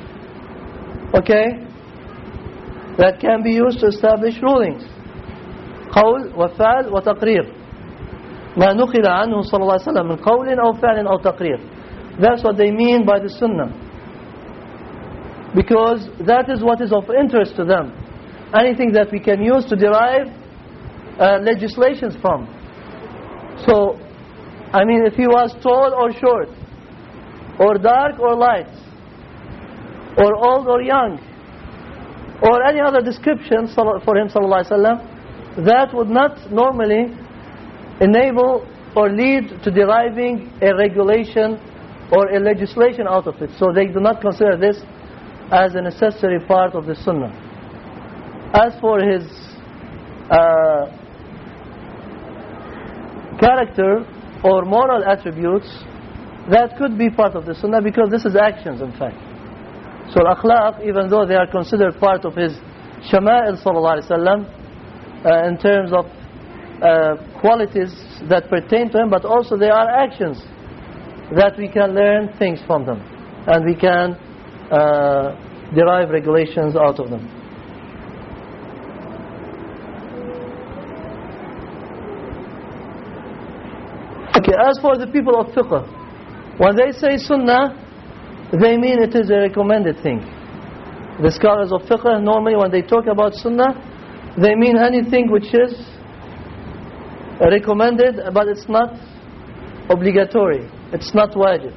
Okay? That can be used to establish rulings. قول وفعل وتقرير. ما نقل عنه صلى الله عليه وسلم من قول أو فعل أو تقرير. That's what they mean by the sunnah. Because that is what is of interest to them. Anything that we can use to derive uh, legislations from. So, I mean, if he was tall or short, or dark or light, or old or young, or any other description for him sallallahu alaihi wasallam, that would not normally enable or lead to deriving a regulation or a legislation out of it. So they do not consider this as a necessary part of the sunnah. As for his uh, character or moral attributes, that could be part of the sunnah because this is actions in fact. So al-akhlaq, even though they are considered part of his shama'il sallallahu alaihi wasallam, uh, in terms of uh, qualities that pertain to him, but also they are actions that we can learn things from them and we can uh, derive regulations out of them. Okay, as for the people of fiqh, when they say sunnah, they mean it is a recommended thing. The scholars of fiqh normally when they talk about sunnah, they mean anything which is recommended, but it's not obligatory. It's not wajib.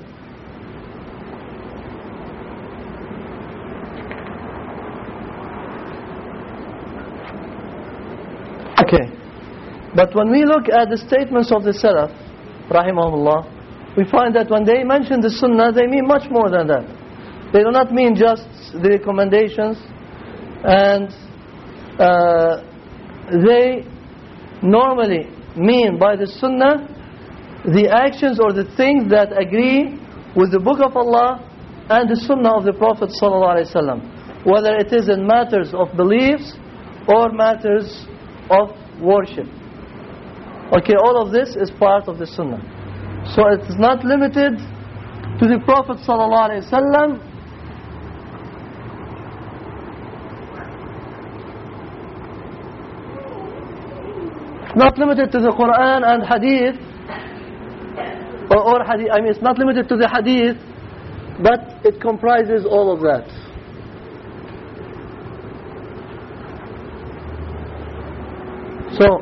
Okay. But when we look at the statements of the Salaf, rahimahumullah, we find that when they mention the sunnah, they mean much more than that. They do not mean just the recommendations, and uh, they normally mean by the sunnah the actions or the things that agree with the book of Allah and the sunnah of the Prophet ﷺ, whether it is in matters of beliefs or matters of worship. Okay, all of this is part of the sunnah. So it is not limited to the Prophet ﷺ. Not limited to the Quran and Hadith, or, or Hadith. I mean, it's not limited to the Hadith, but it comprises all of that. So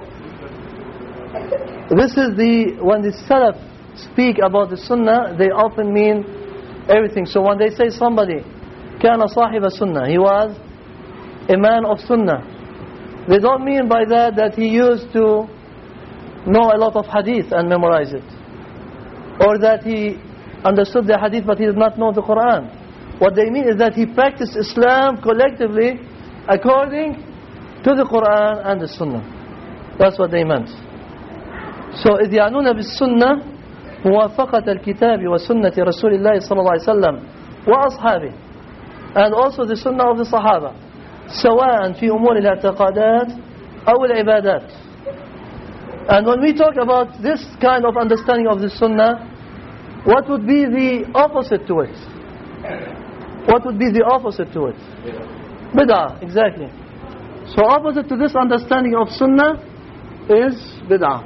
this is the when the Salaf speak about the Sunnah, they often mean everything. So when they say somebody كان صاحب Sunnah, he was a man of Sunnah, they don't mean by that that he used to know a lot of hadith and memorize it, or that he understood the hadith but he did not know the Quran. What they mean is that he practiced Islam collectively according to the Quran and the Sunnah. That's what they meant. So إذ يعنون بالسنة موافقة الكتاب وسنة رسول الله صلى الله عليه وسلم وأصحابه, and also the sunnah of the Sahaba, سواء في أمور الاعتقادات أو العبادات. And when we talk about this kind of understanding of the sunnah, what would be the opposite to it? What would be the opposite to it? Bid'ah, exactly. So opposite to this understanding of sunnah is bid'ah.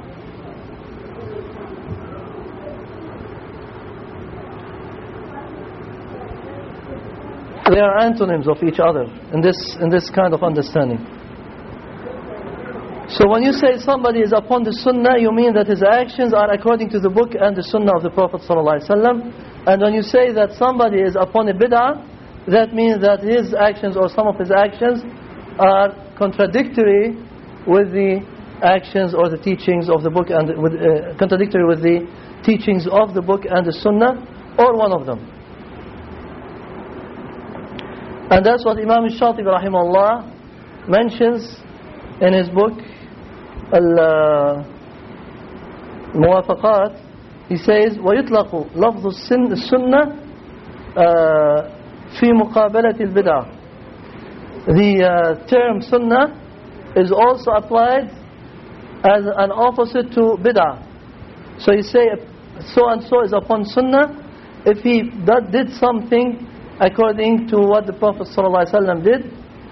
They are antonyms of each other in this in this kind of understanding. So when you say somebody is upon the sunnah, you mean that his actions are according to the book and the sunnah of the Prophet ﷺ. And when you say that somebody is upon a bid'ah, that means that his actions or some of his actions are contradictory with the actions or the teachings of the book, and with, uh, contradictory with the teachings of the book and the sunnah, or one of them. And that's what Imam al-Shatibi rahimahullah mentions in his book Al-Muwafaqat. He says وَيُطْلَقُ لَفْظُ السُنَّةِ فِي مُقَابَلَةِ الْبِدْعَةِ. The uh, term sunnah is also applied as an opposite to bid'ah. So you say so and so is upon sunnah if he that did something according to what the Prophet ﷺ did,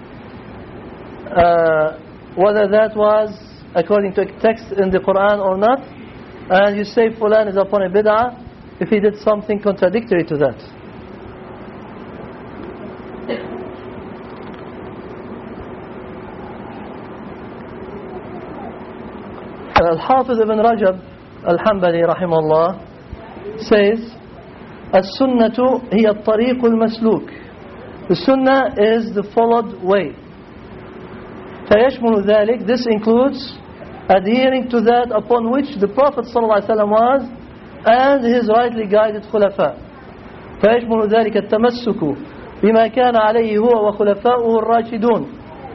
uh, whether that was according to a text in the Quran or not. And you say fulan is upon a bid'ah if he did something contradictory to that. Al-Hafiz ibn Rajab al-Hanbali rahimahullah says السنة هي الطريق المسلوك. The sunnah is the followed way. فيشمل ذلك, this includes adhering to that upon which the Prophet ﷺ was and his rightly guided خلفاء. فيشمل ذلك التمسك بما كان عليه هو وخلفاؤه الراشدون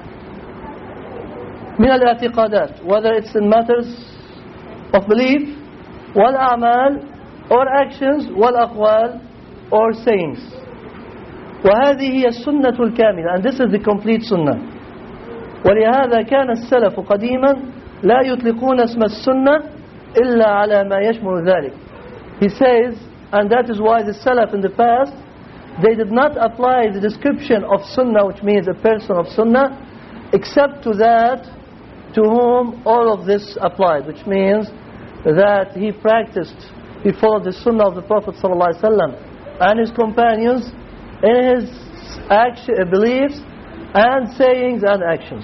من الاعتقادات, whether it's in matters of belief, والأعمال or actions, والأقوال or sayings. وهذه هي السنة الكاملة, and this is the complete sunnah. ولهذا كان السلف قديما لا يطلقون اسم السنة إلا على ما يشمل ذلك. He says, and that is why the Salaf in the past, they did not apply the description of sunnah, which means a person of sunnah, except to that to whom all of this applied, which means that he practiced, he followed the sunnah of the Prophet ﷺ and his companions in his action, beliefs and sayings and actions.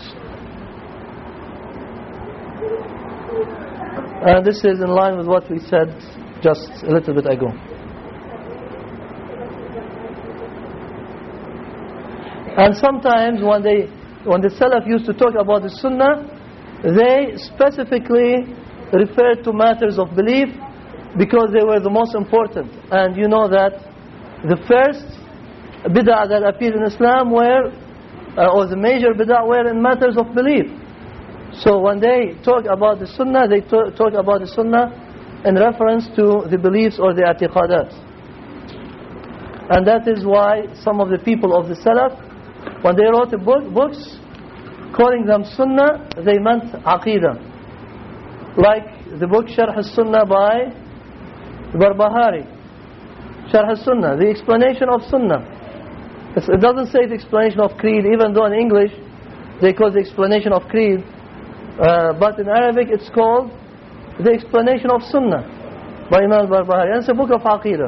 And this is in line with what we said just a little bit ago. And sometimes when they, when the Salaf used to talk about the sunnah, they specifically referred to matters of belief because they were the most important. And you know that the first bid'ah that appeared in Islam were, uh, or the major bid'ah were in matters of belief. So when they talk about the sunnah, they to- talk about the sunnah in reference to the beliefs or the i'tiqadat. And that is why some of the people of the Salaf, when they wrote the book, books, calling them sunnah, they meant aqidah. Like the book Sharh al-Sunnah by Barbahari. Sharh al-Sunnah, the explanation of sunnah. It's, it doesn't say the explanation of creed, even though in English they call the explanation of creed. Uh, but in Arabic it's called the explanation of sunnah by Imam al-Barbahari. And it's a book of aqidah.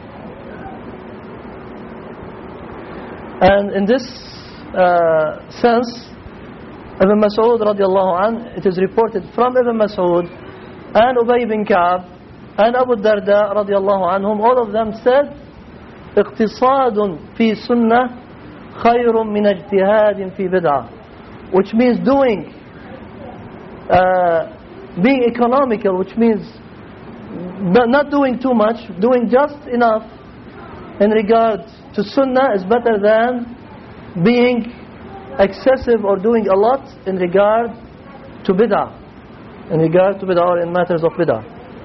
And in this uh, sense, Ibn Mas'ud radiallahu anh, it is reported from Ibn Mas'ud and Ubay bin Ka'ab and Abu Darda radiallahu anhum, all of them said, اقتصاد في سنة خير من اجتهاد في بدعة, which means doing, uh, being economical, which means not doing too much, doing just enough in regard to sunnah is better than being excessive or doing a lot in regard to bid'ah. in regard to bid'ah or in matters of bid'ah.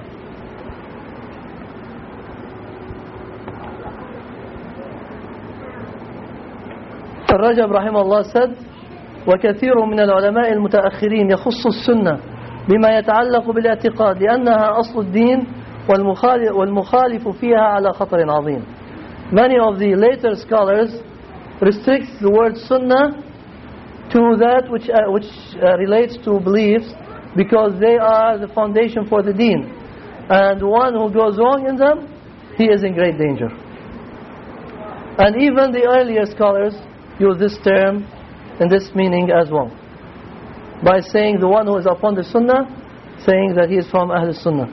الرجب رحمه الله said وكثير من العلماء المتأخرين يخص السنة بما يتعلق بالاعتقاد لأنها أصل الدين والمخالف فيها على خطر عظيم. Many of the later scholars restrict the word sunnah to that which, uh, which uh, relates to beliefs because they are the foundation for the deen, and one who goes wrong in them, he is in great danger. And even the earlier scholars use this term in this meaning as well, by saying the one who is upon the sunnah, saying that he is from Ahl Sunnah.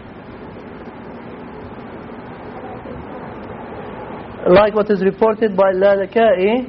Like what is reported by Lalaka'i,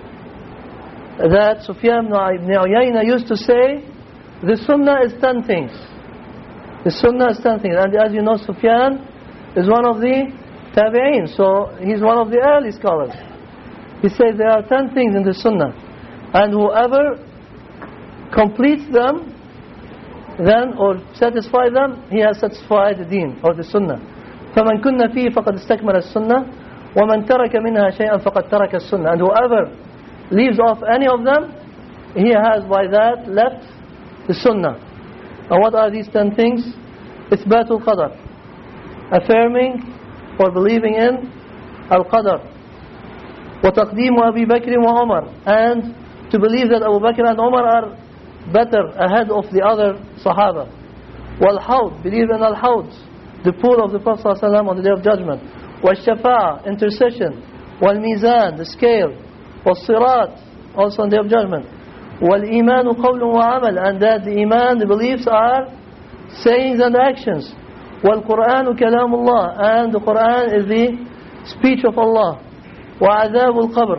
that Sufyan ibn Uyayna used to say, the sunnah is ten things. The sunnah is ten things. And as you know, Sufyan is one of the tabi'een, so he's one of the early scholars. He says there are ten things in the sunnah, and whoever completes them, then, or satisfy them, he has satisfied the deen, or the sunnah. فَمَنْ كُنَّ فِيهِ فَقَدْ اسْتَكْمَلَ السُّنَّةِ وَمَنْ تَرَكَ مِنْهَا شَيْئًا فَقَدْ تَرَكَ السُّنَّةِ. And whoever leaves off any of them, he has by that left the sunnah. And what are these ten things? إثبات القدر, affirming or believing in al-qadar. وتقديم أبي بكر وعمر, and to believe that Abu Bakr and Umar are better, ahead of the other Sahaba. والحوض, believe in al-hawd, the pool of the Prophet ﷺ on the Day of Judgment. والشفاعة, intercession. والميزان, the scale. والصراط, also on the Day of Judgment. والإيمان قول وعمل, and that the iman, the beliefs are sayings and actions. والقرآن كلام الله, and the Quran is the speech of Allah. وعذاب القبر,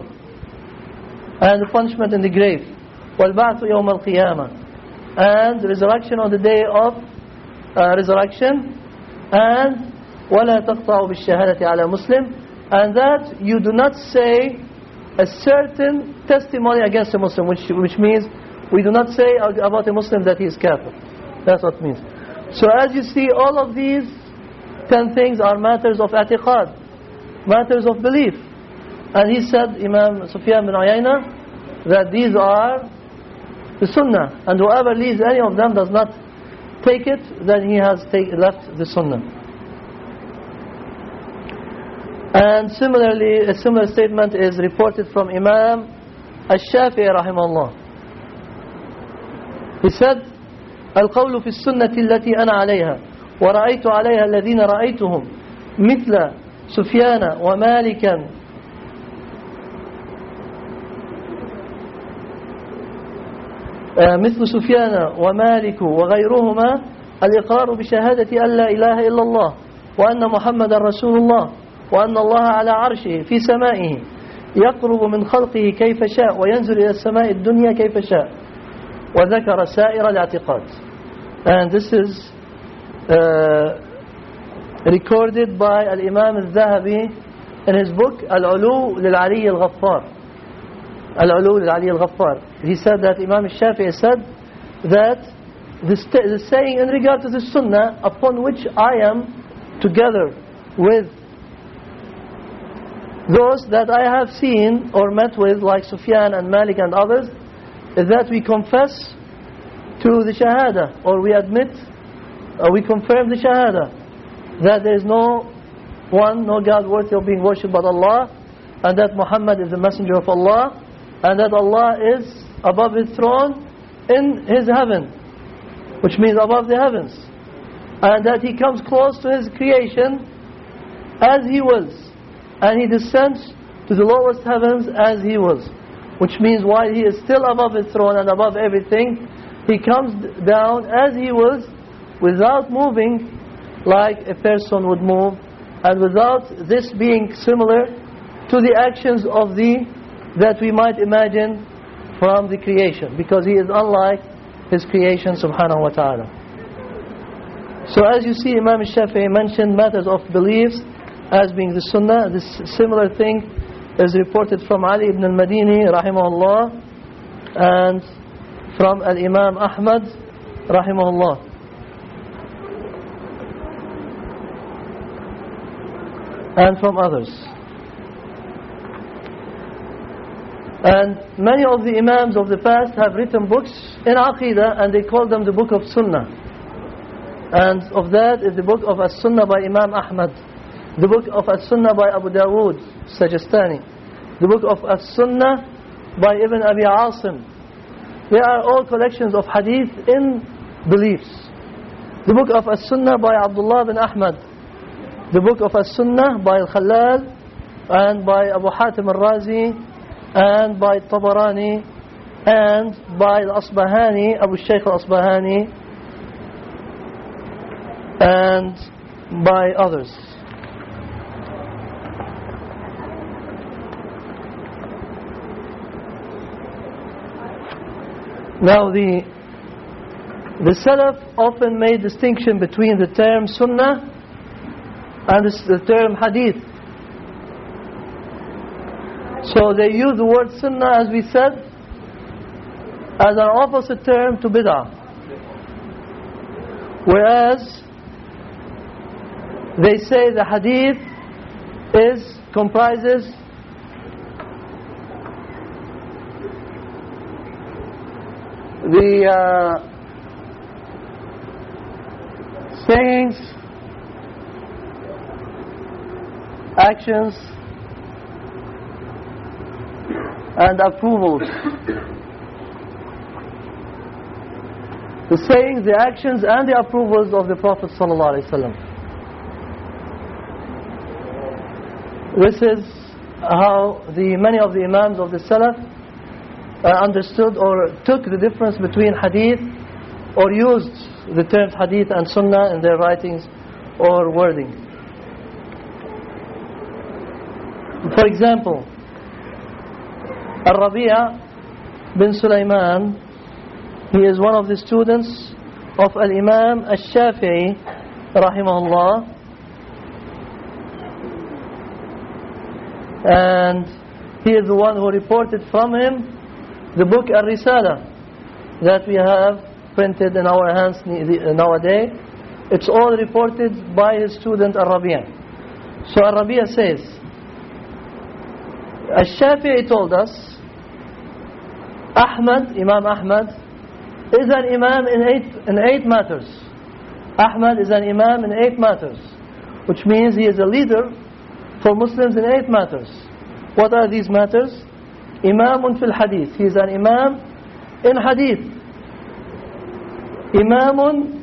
and the punishment in the grave. والبعث يوم القيامة, and the resurrection on the day of uh, resurrection. And ولا تقطع بالشهادة على مسلم, and that you do not say a certain testimony against a Muslim, which, which means we do not say about a Muslim that he is kafir. That's what it means. So as you see, all of these ten things are matters of i'tiqad, matters of belief. And he said, Imam Sufyan bin Uyayna, that these are the sunnah, and whoever leaves any of them, does not take it, then he has take, left the sunnah. And similarly, a similar statement is reported from Imam Al-Shafi'i rahimahullah. He said, القول في السنة التي أنا عليها ورأيت عليها الذين رأيتهم مثل سفيان ومالكا مثل سفيان ومالك وغيرهما الإقرار بشهادة أن لا إله إلا الله وأن محمد رسول الله وأن الله على عرشه في سمائه يقرب من خلقه كيف شاء وينزل إلى السماء الدنيا كيف شاء وذكر سائر الاعتقاد. And this is uh, recorded by Al-Imam Al-Zahabi in his book Al-Ulu Lil-Ali Al-Ghaffar. Al-Ulu Lil-Ali Al-Ghaffar. He said that Imam Al-Shafi'i said that the, st- the saying in regard to the sunnah upon which I am together with those that I have seen or met with, like Sufyan and Malik and others, is that we confess to the Shahada, or we admit, or we confirm the Shahada, that there is no one, no God worthy of being worshipped but Allah, and that Muhammad is the messenger of Allah, and that Allah is above His throne in His heaven, which means above the heavens, and that He comes close to His creation as He wills, and He descends to the lowest heavens as He wills, which means while He is still above His throne and above everything, He comes down as He wills, without moving like a person would move, and without this being similar to the actions of the that we might imagine from the creation, because He is unlike His creation subhanahu wa ta'ala. So as you see, Imam Shafi'i mentioned matters of beliefs as being the sunnah. This similar thing is reported from Ali ibn al-Madini rahimahullah, and from Al-Imam Ahmad rahimahullah. and from others. And many of the Imams of the past have written books in Aqidah, and they call them the book of Sunnah. And of that is the book of As-Sunnah by Imam Ahmad, the book of As-Sunnah by Abu Dawood Sajistani, the book of As-Sunnah by Ibn Abi Asim. They are all collections of hadith in beliefs. The book of As-Sunnah by Abdullah bin Ahmad, the book of As-Sunnah by Al-Khalal and by Abu Hatim Al-Razi and by Tabarani and by Al-Asbahani, Abu Shaykh Al-Asbahani, and by others. Now the the Salaf often made distinction between the term Sunnah and the term Hadith. So they use the word Sunnah, as we said, as an opposite term to Bid'ah. Whereas they say the Hadith is comprises the uh, sayings, actions, and approvals. The sayings, the actions, and the approvals of the Prophet ﷺ. This is how the many of the Imams of the Salaf uh, understood or took the difference between Hadith, or used the terms Hadith and Sunnah in their writings or wording. For example, Al-Rabi' bin Sulaiman, he is one of the students of Al-Imam Al-Shafi'i rahimahullah, and he is the one who reported from him the book Al-Risala that we have printed in our hands nowadays. It's all reported by his student Al-Rabi'. So Al-Rabi' says, Al-Shafi'i told us, Ahmad, Imam Ahmad, is an Imam in eight, in eight matters. Ahmad is an Imam in eight matters, which means he is a leader for Muslims in eight matters. What are these matters? Imamun fil Hadith. He is an Imam in Hadith. Imamun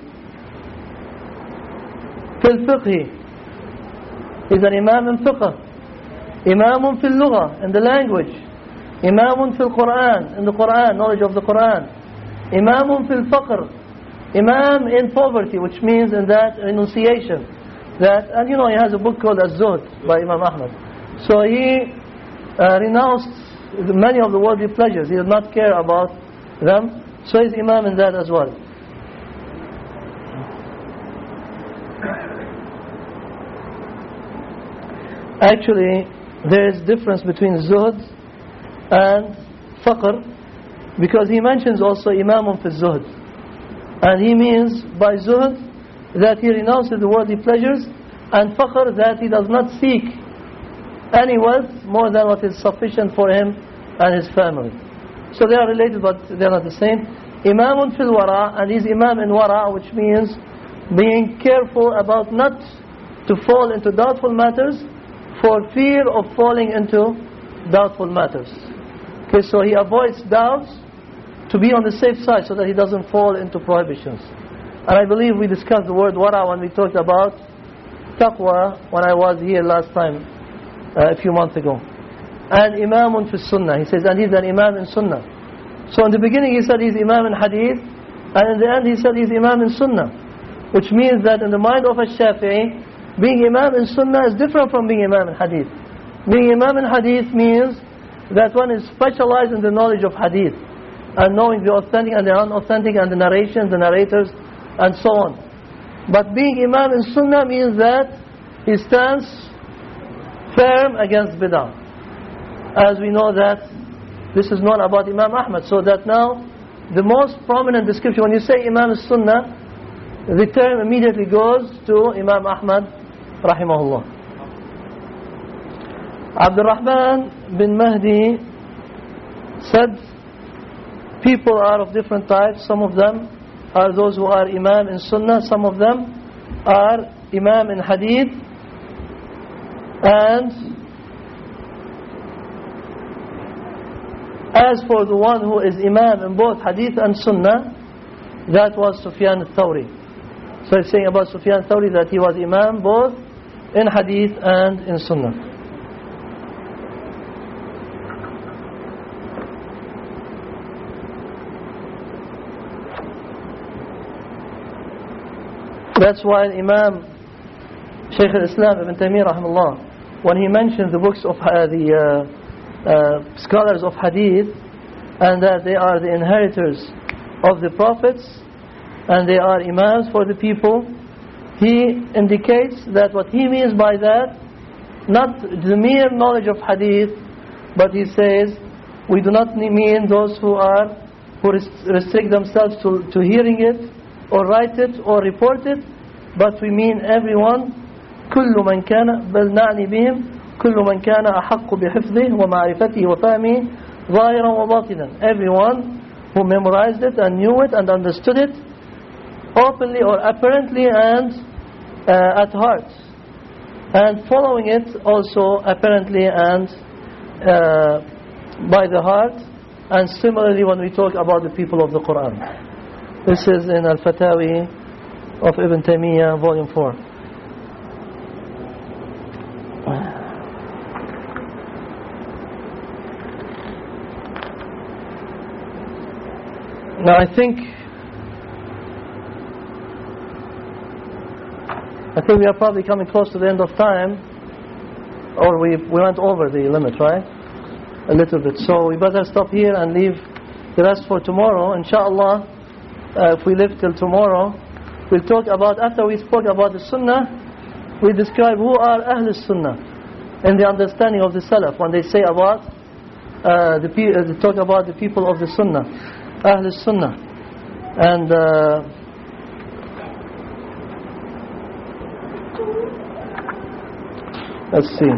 fil Fiqh. He is an Imam in Fiqh. Imamun fil Lugha, in the language. Imamun fil Quran, in the Quran, knowledge of the Quran. Imamun fil Faqr, Imam in poverty, which means in that renunciation. That, and you know, he has a book called Az-Zuhd by Imam Ahmad. So he uh, renounced many of the worldly pleasures. He did not care about them. So he's Imam in that as well. Actually, there is difference between Zuhd and Faqr, because he mentions also Imamun fi Zuhd, and he means by Zuhd that he renounces the worldly pleasures, and Faqr that he does not seek any wealth more than what is sufficient for him and his family. So they are related, but they are not the same. Imamun fil Wara, and he's Imam in Wara, which means being careful about not to fall into doubtful matters for fear of falling into doubtful matters. Okay, so he avoids doubts to be on the safe side so that he doesn't fall into prohibitions. And I believe we discussed the word wara when we talked about taqwa when I was here last time, uh, a few months ago. And Imamun fi Sunnah, he says, and he's an Imam in Sunnah. So in the beginning he said he's Imam in Hadith, and in the end he said he's Imam in Sunnah, which means that in the mind of a Shafi'i, being Imam in Sunnah is different from being Imam in Hadith. Being Imam in Hadith means that one is specialized in the knowledge of Hadith and knowing the authentic and the unauthentic and the narrations, the narrators, and so on. But being Imam in Sunnah means that he stands firm against Bid'ah. As we know that this is not about Imam Ahmad, so that now the most prominent description, when you say Imam Sunnah, the term immediately goes to Imam Ahmad rahimahullah. Abdul Rahman bin Mahdi said, people are of different types. Some of them are those who are Imam in Sunnah. Some of them are Imam in Hadith. And as for the one who is Imam in both Hadith and Sunnah, that was Sufyan al-Thawri. So it's saying about Sufyan al-Thawri that he was Imam both in Hadith and in Sunnah. That's why Imam Shaykh al-Islam Ibn Taymiyyah rahimahullah, when he mentioned the books of uh, the uh, uh, scholars of Hadith, and that they are the inheritors of the prophets and they are Imams for the people, he indicates that what he means by that, not the mere knowledge of Hadith, but he says we do not mean those who are who restrict themselves to, to hearing it or write it or report it, but we mean everyone. كل من كان بل نعني بهم كل من كان أحق بحفظه ومعرفته وفهمه ظاهرا وباطنا. Everyone who memorized it and knew it and understood it openly or apparently and uh, at heart, and following it also apparently and uh, by the heart. And similarly when we talk about the people of the Quran, this is in Al-Fatawi of Ibn Taymiyyah, volume four. Now I think I think we are probably coming close to the end of time, or we we went over the limit, right? A little bit. So we better stop here and leave the rest for tomorrow. Inshallah, uh, if we live till tomorrow, we'll talk about, after we spoke about the Sunnah, we describe who are Ahl Sunnah in the understanding of the Salaf. When they say about uh, the pe- uh, they talk about the people of the Sunnah, Ahl Sunnah, and uh, let's see.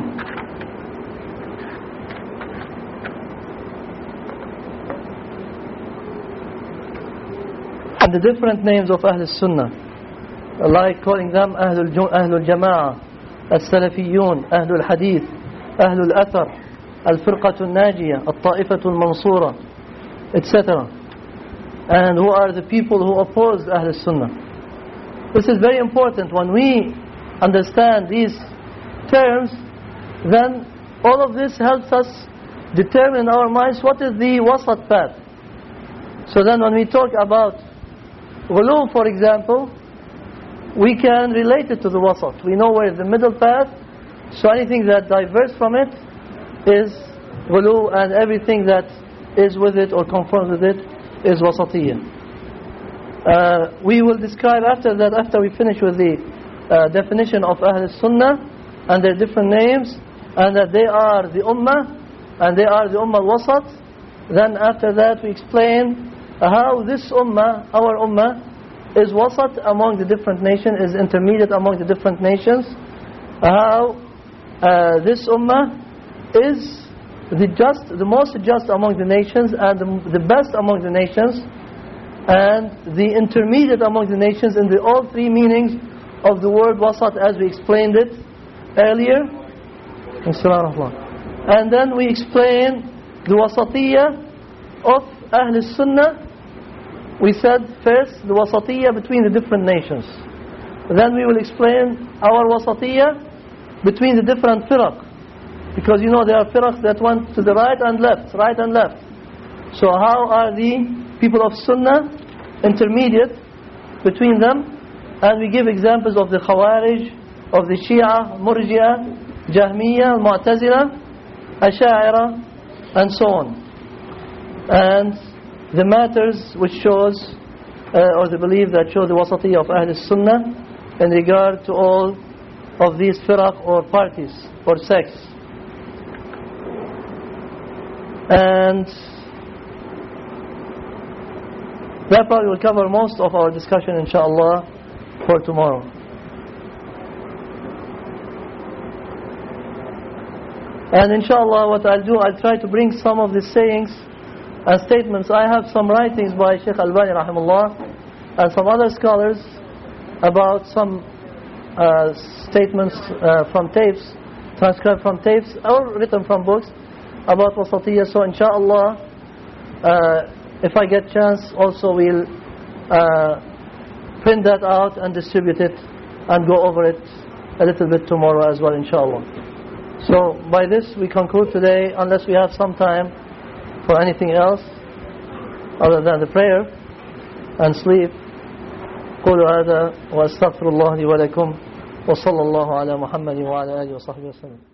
And the different names of Ahl Sunnah, like calling them Ahlul Ahlul Jama'ah, As-Salafiyun, Ahlul Hadith, Ahlul Athar, Al-Firqatul Najiyah, Al-Ta'ifatul Mansura, et cetera. And who are the people who oppose Ahl Sunnah. This is very important. When we understand these terms, then all of this helps us determine in our minds what is the wasat path. So then when we talk about ghulu, for example, we can relate it to the wasat. We know where is the middle path, so anything that diverges from it is ghulu, and everything that is with it or conforms with it is wasatiyya. Uh, we will describe after that, after we finish with the uh, definition of Ahl Sunnah and their different names, and that they are the Ummah and they are the Ummah al-Wasat. Then after that we explain how this Ummah, our Ummah, is Wasat among the different nations, is intermediate among the different nations. How uh, this Ummah is the just, the most just among the nations, and the, the best among the nations, and the intermediate among the nations in the all three meanings of the word Wasat, as we explained it earlier. And then we explain the Wasatiyya of Ahl Sunnah. We said first the Wasatiyya between the different nations. Then we will explain our Wasatiyya between the different firaq. Because you know there are firaqs that went to the right and left, right and left. So how are the people of Sunnah intermediate between them? And we give examples of the Khawarij, of the Shia, Murji'ah, Jahmiyyah, Mu'tazila, Asha'ira, and so on. And the matters which shows, uh, or the belief that shows the wasatiyya of Ahl Sunnah in regard to all of these firaq or parties or sects. And that probably will cover most of our discussion, inshallah, for tomorrow. And inshallah, what I'll do, I'll try to bring some of the sayings and statements. I have some writings by Sheikh Albani rahimahullah and some other scholars about some uh, statements uh, from tapes, transcribed from tapes or written from books about wasatiyya. So inshallah, uh, if I get chance, also we'll uh, print that out and distribute it and go over it a little bit tomorrow as well, inshallah. So by this we conclude today, unless we have some time for anything else other than the prayer and sleep. قولوا هذا وأستغفر الله لي ولكم وصلى الله على محمد وعلى آله وصحبه وسلم.